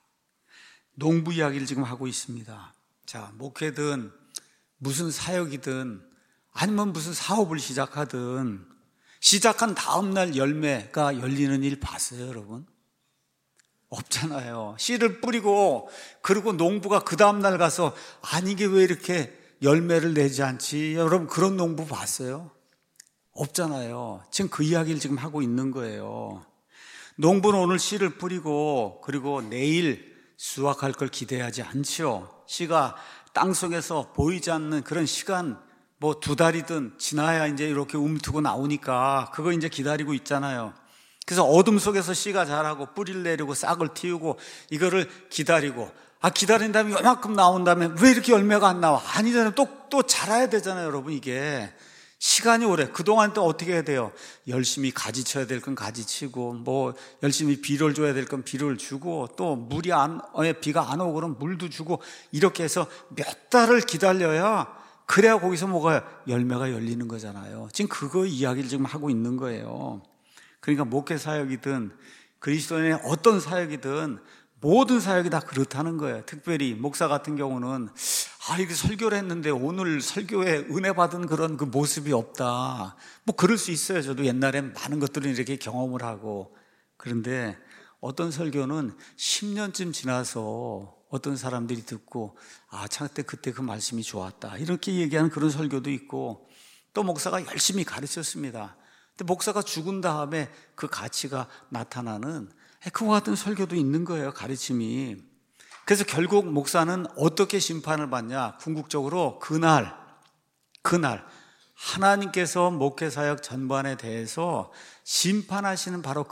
농부 이야기를 지금 하고 있습니다. 자, 목회든 무슨 사역이든 아니면 무슨 사업을 시작하든 시작한 다음 날 열매가 열리는 일 봤어요, 여러분? 없잖아요. 씨를 뿌리고 그리고 농부가 그 다음날 가서 아니 이게 왜 이렇게 열매를 내지 않지? 여러분 그런 농부 봤어요? 없잖아요. 지금 그 이야기를 지금 하고 있는 거예요. 농부는 오늘 씨를 뿌리고 그리고 내일 수확할 걸 기대하지 않죠. 씨가 땅속에서 보이지 않는 그런 시간 뭐 2달이든 지나야 이제 이렇게 움트고 나오니까 그거 이제 기다리고 있잖아요. 그래서 어둠 속에서 씨가 자라고 뿌리를 내리고 싹을 틔우고 이거를 기다리고 기다린 다음에 요만큼 나온 다음에 왜 이렇게 열매가 안 나와? 아니잖아요. 또 자라야 되잖아요, 여러분. 이게 시간이 오래. 그동안 또 어떻게 해야 돼요? 열심히 가지쳐야 될 건 가지치고 뭐 열심히 비료를 줘야 될 건 비료를 주고 또 비가 안 오고 그러면 물도 주고 이렇게 해서 몇 달을 기다려야 그래야 거기서 뭐가 열매가 열리는 거잖아요. 지금 그거 이야기를 지금 하고 있는 거예요. 그러니까 목회 사역이든 그리스도인의 어떤 사역이든 모든 사역이 다 그렇다는 거예요. 특별히 목사 같은 경우는 이렇게 설교를 했는데 오늘 설교에 은혜 받은 그런 그 모습이 없다. 뭐 그럴 수 있어요. 저도 옛날엔 많은 것들을 이렇게 경험을 하고. 그런데 어떤 설교는 10년쯤 지나서 어떤 사람들이 듣고 참 그때 그 말씀이 좋았다 이렇게 얘기하는 그런 설교도 있고, 또 목사가 열심히 가르쳤습니다. 근데 목사가 죽은 다음에 그 가치가 나타나는 그와 같은 설교도 있는 거예요, 가르침이. 그래서 결국 목사는 어떻게 심판을 받냐? 궁극적으로 그날 하나님께서 목회사역 전반에 대해서 심판하시는 바로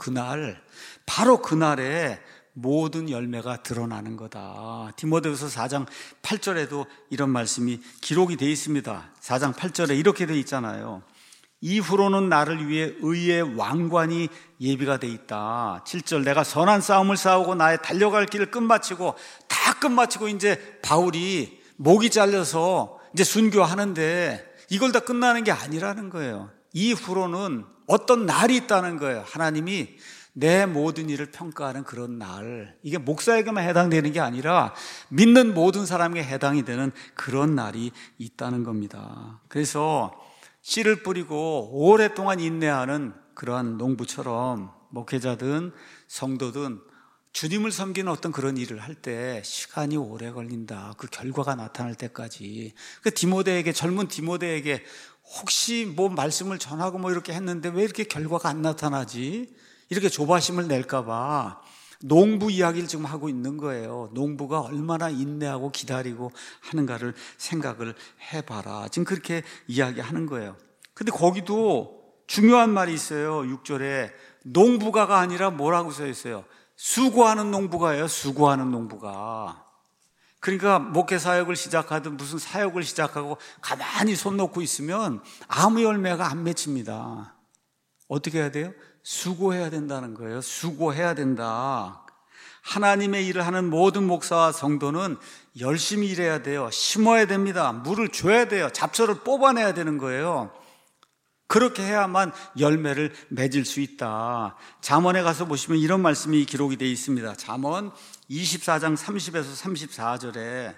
그날에 모든 열매가 드러나는 거다. 디모데후서 4장 8절에도 이런 말씀이 기록이 되어 있습니다. 4장 8절에 이렇게 되어 있잖아요. 이후로는 나를 위해 의의 왕관이 예비가 돼 있다. 7절 내가 선한 싸움을 싸우고 나의 달려갈 길을 끝마치고 이제 바울이 목이 잘려서 이제 순교하는데 이걸 다 끝나는 게 아니라는 거예요. 이후로는 어떤 날이 있다는 거예요. 하나님이 내 모든 일을 평가하는 그런 날. 이게 목사에게만 해당되는 게 아니라 믿는 모든 사람에게 해당이 되는 그런 날이 있다는 겁니다. 그래서 씨를 뿌리고 오랫동안 인내하는 그러한 농부처럼 목회자든 성도든 주님을 섬기는 어떤 그런 일을 할 때 시간이 오래 걸린다. 그 결과가 나타날 때까지. 그 디모데에게, 젊은 디모데에게 혹시 뭐 말씀을 전하고 뭐 이렇게 했는데 왜 이렇게 결과가 안 나타나지? 이렇게 조바심을 낼까봐 농부 이야기를 지금 하고 있는 거예요. 농부가 얼마나 인내하고 기다리고 하는가를 생각을 해봐라. 지금 그렇게 이야기하는 거예요. 근데 거기도 중요한 말이 있어요. 6절에 농부가가 아니라 뭐라고 써 있어요? 수고하는 농부가예요. 수고하는 농부가. 그러니까 목회 사역을 시작하든 무슨 사역을 시작하고 가만히 손 놓고 있으면 아무 열매가 안 맺힙니다. 어떻게 해야 돼요? 수고해야 된다는 거예요. 수고해야 된다. 하나님의 일을 하는 모든 목사와 성도는 열심히 일해야 돼요. 심어야 됩니다. 물을 줘야 돼요. 잡초를 뽑아내야 되는 거예요. 그렇게 해야만 열매를 맺을 수 있다. 잠언에 가서 보시면 이런 말씀이 기록이 되어 있습니다. 잠언 24장 30에서 34절에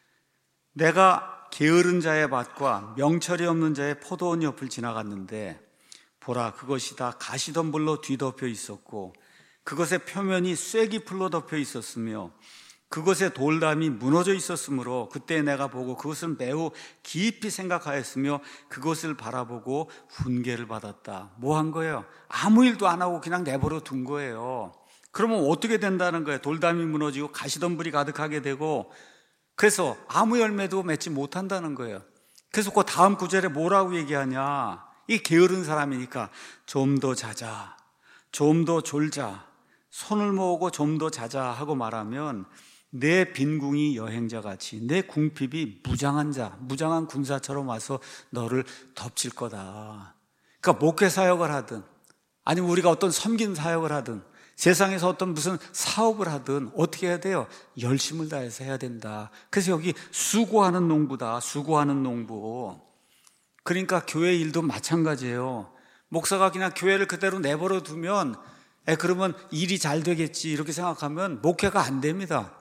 내가 게으른 자의 밭과 명철이 없는 자의 포도원 옆을 지나갔는데 보라, 그것이 다 가시덤불로 뒤덮여 있었고 그것의 표면이 쐐기풀로 덮여 있었으며 그것의 돌담이 무너져 있었으므로 그때 내가 보고 그것을 매우 깊이 생각하였으며 그것을 바라보고 훈계를 받았다. 뭐 한 거예요? 아무 일도 안 하고 그냥 내버려 둔 거예요. 그러면 어떻게 된다는 거예요? 돌담이 무너지고 가시덤불이 가득하게 되고 그래서 아무 열매도 맺지 못한다는 거예요. 그래서 그 다음 구절에 뭐라고 얘기하냐? 이 게으른 사람이니까 좀 더 자자, 좀 더 졸자, 손을 모으고 좀 더 자자 하고 말하면 내 빈궁이 여행자같이 내 궁핍이 무장한 자, 무장한 군사처럼 와서 너를 덮칠 거다. 그러니까 목회 사역을 하든 아니면 우리가 어떤 섬긴 사역을 하든 세상에서 어떤 무슨 사업을 하든 어떻게 해야 돼요? 열심을 다해서 해야 된다. 그래서 여기 수고하는 농부다. 수고하는 농부. 그러니까 교회 일도 마찬가지예요. 목사가 그냥 교회를 그대로 내버려 두면 그러면 일이 잘 되겠지 이렇게 생각하면 목회가 안 됩니다.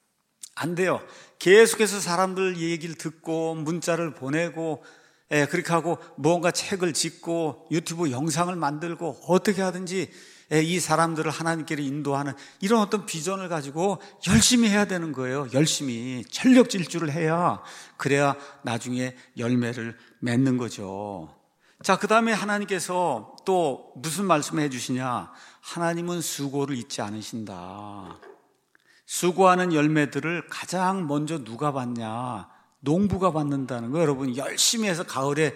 안 돼요. 계속해서 사람들 얘기를 듣고 문자를 보내고 그렇게 하고 뭔가 책을 짓고 유튜브 영상을 만들고 어떻게 하든지 이 사람들을 하나님께로 인도하는 이런 어떤 비전을 가지고 열심히 해야 되는 거예요. 열심히 전력 질주를 해야 그래야 나중에 열매를 맺는 거죠. 자, 그 다음에 하나님께서 또 무슨 말씀을 해주시냐? 하나님은 수고를 잊지 않으신다. 수고하는 열매들을 가장 먼저 누가 받냐? 농부가 받는다는 거예요. 여러분 열심히 해서 가을에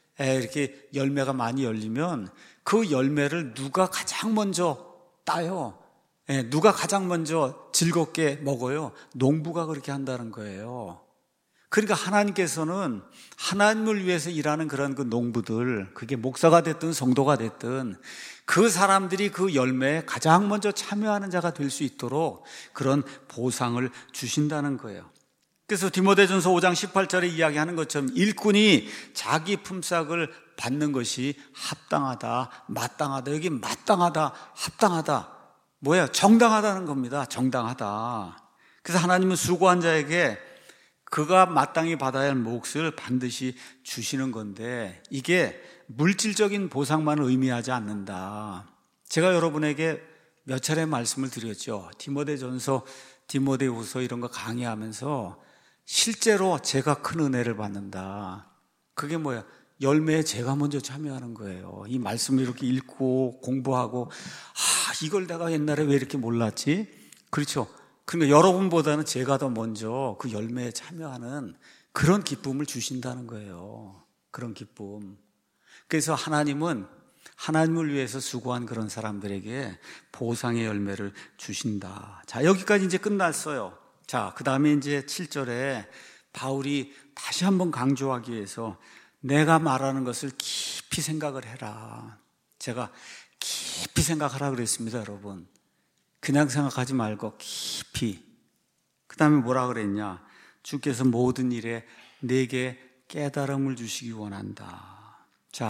이렇게 열매가 많이 열리면 그 열매를 누가 가장 먼저 따요? 누가 가장 먼저 즐겁게 먹어요? 농부가 그렇게 한다는 거예요. 그러니까 하나님께서는 하나님을 위해서 일하는 그런 그 농부들, 그게 목사가 됐든 성도가 됐든 그 사람들이 그 열매에 가장 먼저 참여하는 자가 될 수 있도록 그런 보상을 주신다는 거예요. 그래서 디모데전서 5장 18절에 이야기하는 것처럼 일꾼이 자기 품삯을 받는 것이 합당하다, 마땅하다. 여기 마땅하다, 합당하다. 뭐야? 정당하다는 겁니다. 정당하다. 그래서 하나님은 수고한 자에게 그가 마땅히 받아야 할 몫을 반드시 주시는 건데 이게 물질적인 보상만을 의미하지 않는다. 제가 여러분에게 몇 차례 말씀을 드렸죠. 디모데전서, 디모데후서 이런 거 강의하면서 실제로 제가 큰 은혜를 받는다. 그게 뭐야? 열매에 제가 먼저 참여하는 거예요. 이 말씀을 이렇게 읽고 공부하고 이걸 내가 옛날에 왜 이렇게 몰랐지? 그렇죠. 그러니까 여러분보다는 제가 더 먼저 그 열매에 참여하는 그런 기쁨을 주신다는 거예요. 그런 기쁨. 그래서 하나님은 하나님을 위해서 수고한 그런 사람들에게 보상의 열매를 주신다. 자, 여기까지 이제 끝났어요. 자, 그 다음에 이제 7절에 바울이 다시 한번 강조하기 위해서 내가 말하는 것을 깊이 생각을 해라. 제가 깊이 생각하라 그랬습니다, 여러분. 그냥 생각하지 말고 깊이. 그 다음에 뭐라 그랬냐? 주께서 모든 일에 내게 깨달음을 주시기 원한다. 자,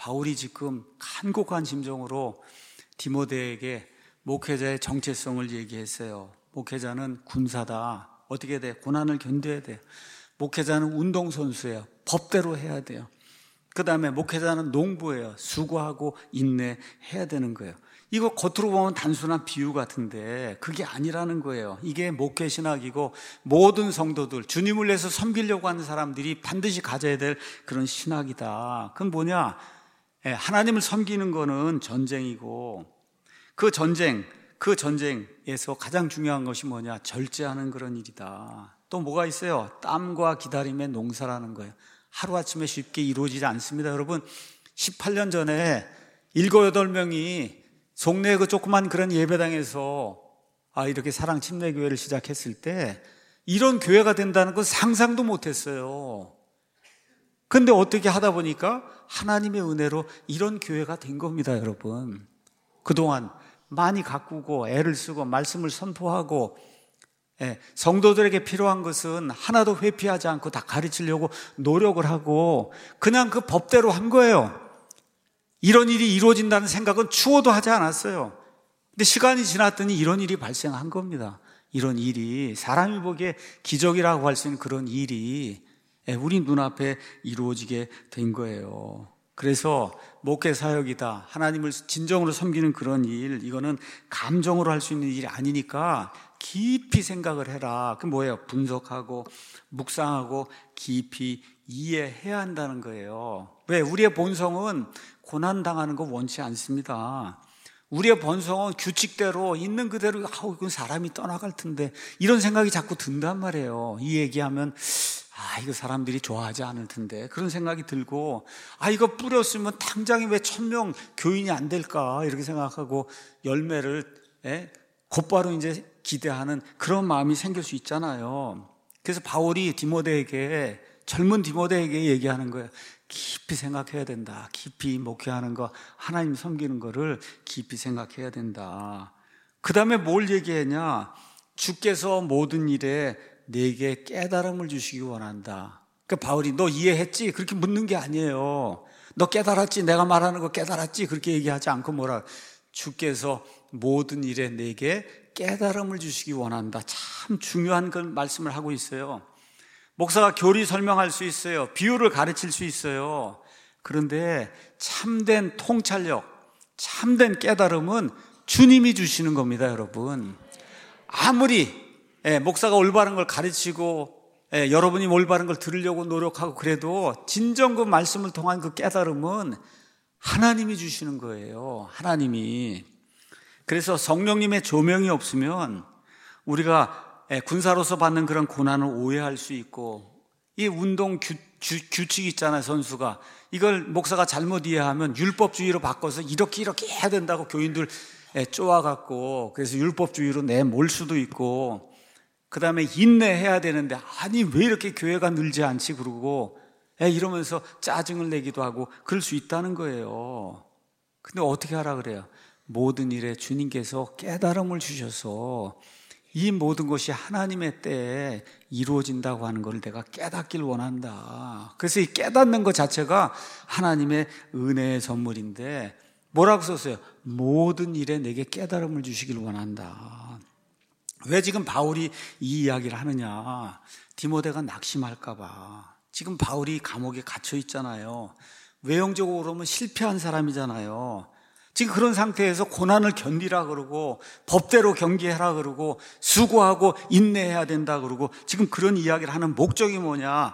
바울이 지금 간곡한 심정으로 디모데에게 목회자의 정체성을 얘기했어요. 목회자는 군사다. 어떻게 돼? 고난을 견뎌야 돼요. 목회자는 운동선수예요. 법대로 해야 돼요. 그 다음에 목회자는 농부예요. 수고하고 인내해야 되는 거예요. 이거 겉으로 보면 단순한 비유 같은데 그게 아니라는 거예요. 이게 목회 신학이고 모든 성도들, 주님을 위해서 섬기려고 하는 사람들이 반드시 가져야 될 그런 신학이다. 그건 뭐냐? 하나님을 섬기는 거는 전쟁이고 그 전쟁에서 가장 중요한 것이 뭐냐? 절제하는 그런 일이다. 또 뭐가 있어요? 땀과 기다림의 농사라는 거예요. 하루아침에 쉽게 이루어지지 않습니다. 여러분, 18년 전에 7, 8명이 송내 그 조그만 그런 예배당에서 이렇게 사랑 침례교회를 시작했을 때 이런 교회가 된다는 건 상상도 못했어요. 근데 어떻게 하다 보니까 하나님의 은혜로 이런 교회가 된 겁니다, 여러분. 그동안 많이 가꾸고 애를 쓰고 말씀을 선포하고 성도들에게 필요한 것은 하나도 회피하지 않고 다 가르치려고 노력을 하고 그냥 그 법대로 한 거예요. 이런 일이 이루어진다는 생각은 추호도 하지 않았어요. 근데 시간이 지났더니 이런 일이 발생한 겁니다. 이런 일이 사람이 보기에 기적이라고 할 수 있는 그런 일이 우리 눈앞에 이루어지게 된 거예요. 그래서 목회 사역이다, 하나님을 진정으로 섬기는 그런 일, 이거는 감정으로 할 수 있는 일이 아니니까 깊이 생각을 해라. 그 뭐예요? 분석하고 묵상하고 깊이 이해해야 한다는 거예요. 왜? 우리의 본성은 고난당하는 거 원치 않습니다. 우리의 본성은 규칙대로 있는 그대로 이건 사람이 떠나갈 텐데 이런 생각이 자꾸 든단 말이에요. 이 얘기하면 이거 사람들이 좋아하지 않을 텐데 그런 생각이 들고 이거 뿌렸으면 당장에 왜 1000명 교인이 안 될까 이렇게 생각하고 열매를 곧바로 이제 기대하는 그런 마음이 생길 수 있잖아요. 그래서 바울이 젊은 디모데에게 얘기하는 거예요. 깊이 생각해야 된다. 깊이 목회하는 거, 하나님 섬기는 거를 깊이 생각해야 된다. 그 다음에 뭘 얘기했냐? 주께서 모든 일에 내게 깨달음을 주시기 원한다. 그러니까 바울이 너 이해했지? 그렇게 묻는 게 아니에요. 너 깨달았지? 내가 말하는 거 깨달았지? 그렇게 얘기하지 않고 뭐라? 주께서 모든 일에 내게 깨달음을 주시기 원한다. 참 중요한 그 말씀을 하고 있어요. 목사가 교리 설명할 수 있어요. 비유를 가르칠 수 있어요. 그런데 참된 통찰력, 참된 깨달음은 주님이 주시는 겁니다, 여러분. 아무리 목사가 올바른 걸 가르치고 여러분이 올바른 걸 들으려고 노력하고 그래도 진정 그 말씀을 통한 그 깨달음은 하나님이 주시는 거예요. 하나님이. 그래서 성령님의 조명이 없으면 우리가 군사로서 받는 그런 고난을 오해할 수 있고, 이 운동 규칙 있잖아요, 선수가. 이걸 목사가 잘못 이해하면 율법주의로 바꿔서 이렇게 해야 된다고 교인들 쪼아갖고, 그래서 율법주의로 내몰 수도 있고, 그 다음에 인내해야 되는데 왜 이렇게 교회가 늘지 않지 그러고 이러면서 짜증을 내기도 하고 그럴 수 있다는 거예요. 근데 어떻게 하라 그래요? 모든 일에 주님께서 깨달음을 주셔서 이 모든 것이 하나님의 때에 이루어진다고 하는 걸 내가 깨닫길 원한다. 그래서 이 깨닫는 것 자체가 하나님의 은혜의 선물인데 뭐라고 썼어요? 모든 일에 내게 깨달음을 주시길 원한다. 왜 지금 바울이 이 이야기를 하느냐? 디모데가 낙심할까 봐. 지금 바울이 감옥에 갇혀 있잖아요. 외형적으로 보면 실패한 사람이잖아요. 지금 그런 상태에서 고난을 견디라 그러고 법대로 경계해라 그러고 수고하고 인내해야 된다 그러고 지금 그런 이야기를 하는 목적이 뭐냐?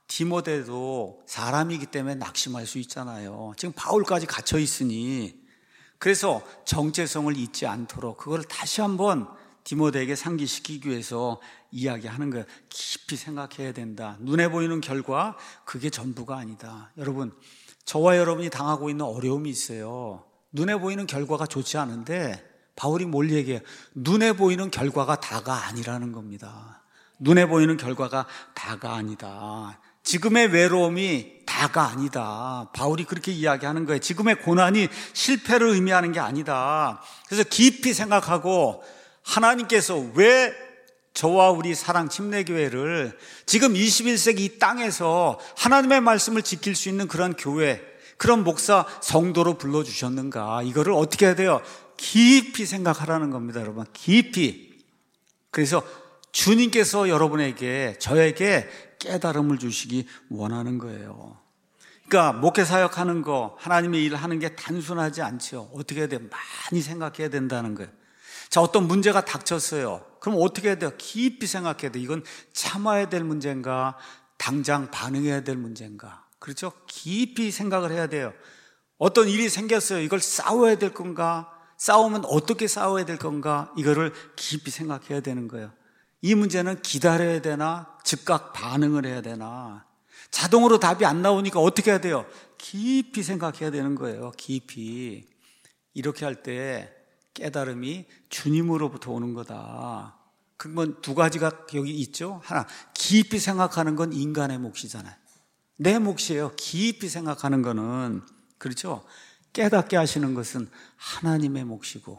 디모데도 사람이기 때문에 낙심할 수 있잖아요. 지금 바울까지 갇혀 있으니 그래서 정체성을 잊지 않도록 그걸 다시 한번 디모데에게 상기시키기 위해서 이야기하는 거예요. 깊이 생각해야 된다. 눈에 보이는 결과 그게 전부가 아니다. 여러분, 저와 여러분이 당하고 있는 어려움이 있어요. 눈에 보이는 결과가 좋지 않은데 바울이 뭘 얘기해요? 눈에 보이는 결과가 다가 아니라는 겁니다. 눈에 보이는 결과가 다가 아니다. 지금의 외로움이 다가 아니다. 바울이 그렇게 이야기하는 거예요. 지금의 고난이 실패를 의미하는 게 아니다. 그래서 깊이 생각하고 하나님께서 왜 저와 우리 사랑 침례교회를 지금 21세기 이 땅에서 하나님의 말씀을 지킬 수 있는 그런 교회, 그런 목사 성도로 불러주셨는가? 이거를 어떻게 해야 돼요? 깊이 생각하라는 겁니다, 여러분. 깊이. 그래서 주님께서 여러분에게, 저에게 깨달음을 주시기 원하는 거예요. 그러니까 목회사역 하는 거, 하나님의 일을 하는 게 단순하지 않죠. 어떻게 해야 돼요? 많이 생각해야 된다는 거예요. 자, 어떤 문제가 닥쳤어요. 그럼 어떻게 해야 돼요? 깊이 생각해야 돼요. 이건 참아야 될 문제인가? 당장 반응해야 될 문제인가? 그렇죠? 깊이 생각을 해야 돼요. 어떤 일이 생겼어요. 이걸 싸워야 될 건가? 싸우면 어떻게 싸워야 될 건가? 이거를 깊이 생각해야 되는 거예요. 이 문제는 기다려야 되나? 즉각 반응을 해야 되나? 자동으로 답이 안 나오니까 어떻게 해야 돼요? 깊이 생각해야 되는 거예요. 깊이. 이렇게 할 때 깨달음이 주님으로부터 오는 거다. 그러면 두 가지가 여기 있죠. 하나, 깊이 생각하는 건 인간의 몫이잖아요. 내 몫이에요. 깊이 생각하는 거는. 그렇죠? 깨닫게 하시는 것은 하나님의 몫이고,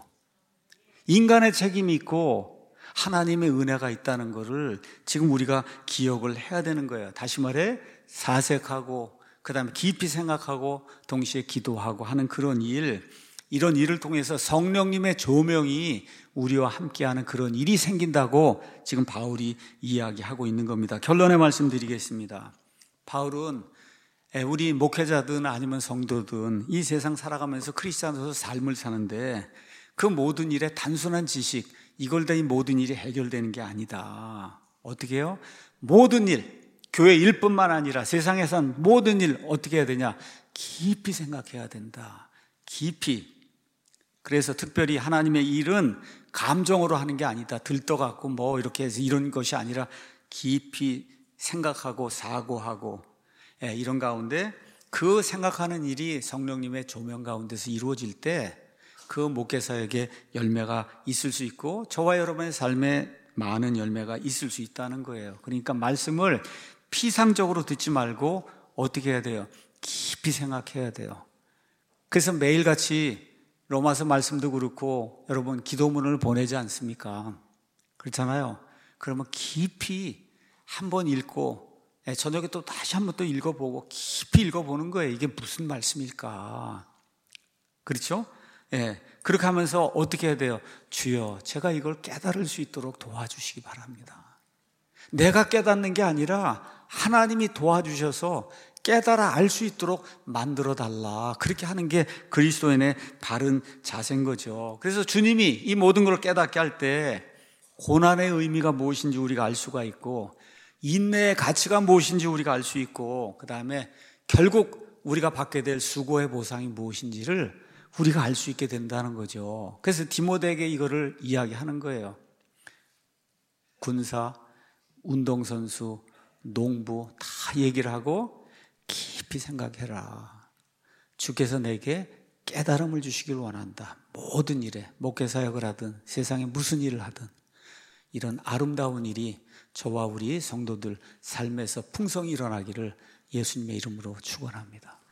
인간의 책임이 있고 하나님의 은혜가 있다는 것을 지금 우리가 기억을 해야 되는 거예요. 다시 말해, 사색하고 그 다음에 깊이 생각하고 동시에 기도하고 하는 그런 일, 이런 일을 통해서 성령님의 조명이 우리와 함께하는 그런 일이 생긴다고 지금 바울이 이야기하고 있는 겁니다. 결론의 말씀 드리겠습니다. 바울은 우리 목회자든 아니면 성도든 이 세상 살아가면서 크리스찬으로서 삶을 사는데 그 모든 일에 단순한 지식, 이걸 다 이 모든 일이 해결되는 게 아니다. 어떻게 해요? 모든 일, 교회 일뿐만 아니라 세상에선 모든 일 어떻게 해야 되냐? 깊이 생각해야 된다. 깊이. 그래서 특별히 하나님의 일은 감정으로 하는 게 아니다. 들떠갖고 뭐 이렇게 해서 이런 것이 아니라 깊이 생각하고 사고하고 이런 가운데 그 생각하는 일이 성령님의 조명 가운데서 이루어질 때 그 목회사에게 열매가 있을 수 있고 저와 여러분의 삶에 많은 열매가 있을 수 있다는 거예요. 그러니까 말씀을 피상적으로 듣지 말고 어떻게 해야 돼요? 깊이 생각해야 돼요. 그래서 매일같이 로마서 말씀도 그렇고 여러분 기도문을 보내지 않습니까? 그렇잖아요. 그러면 깊이 한번 읽고 저녁에 또 다시 한번 또 읽어보고 깊이 읽어보는 거예요. 이게 무슨 말씀일까? 그렇죠? 예, 그렇게 하면서 어떻게 해야 돼요? 주여, 제가 이걸 깨달을 수 있도록 도와주시기 바랍니다. 내가 깨닫는 게 아니라 하나님이 도와주셔서 깨달아 알 수 있도록 만들어 달라. 그렇게 하는 게 그리스도인의 바른 자세인 거죠. 그래서 주님이 이 모든 걸 깨닫게 할 때 고난의 의미가 무엇인지 우리가 알 수가 있고 인내의 가치가 무엇인지 우리가 알 수 있고 그 다음에 결국 우리가 받게 될 수고의 보상이 무엇인지를 우리가 알 수 있게 된다는 거죠. 그래서 디모데에게 이거를 이야기하는 거예요. 군사, 운동선수, 농부 다 얘기를 하고 깊이 생각해라. 주께서 내게 깨달음을 주시길 원한다. 모든 일에 목회사역을 하든 세상에 무슨 일을 하든 이런 아름다운 일이 저와 우리 성도들 삶에서 풍성히 일어나기를 예수님의 이름으로 축원합니다.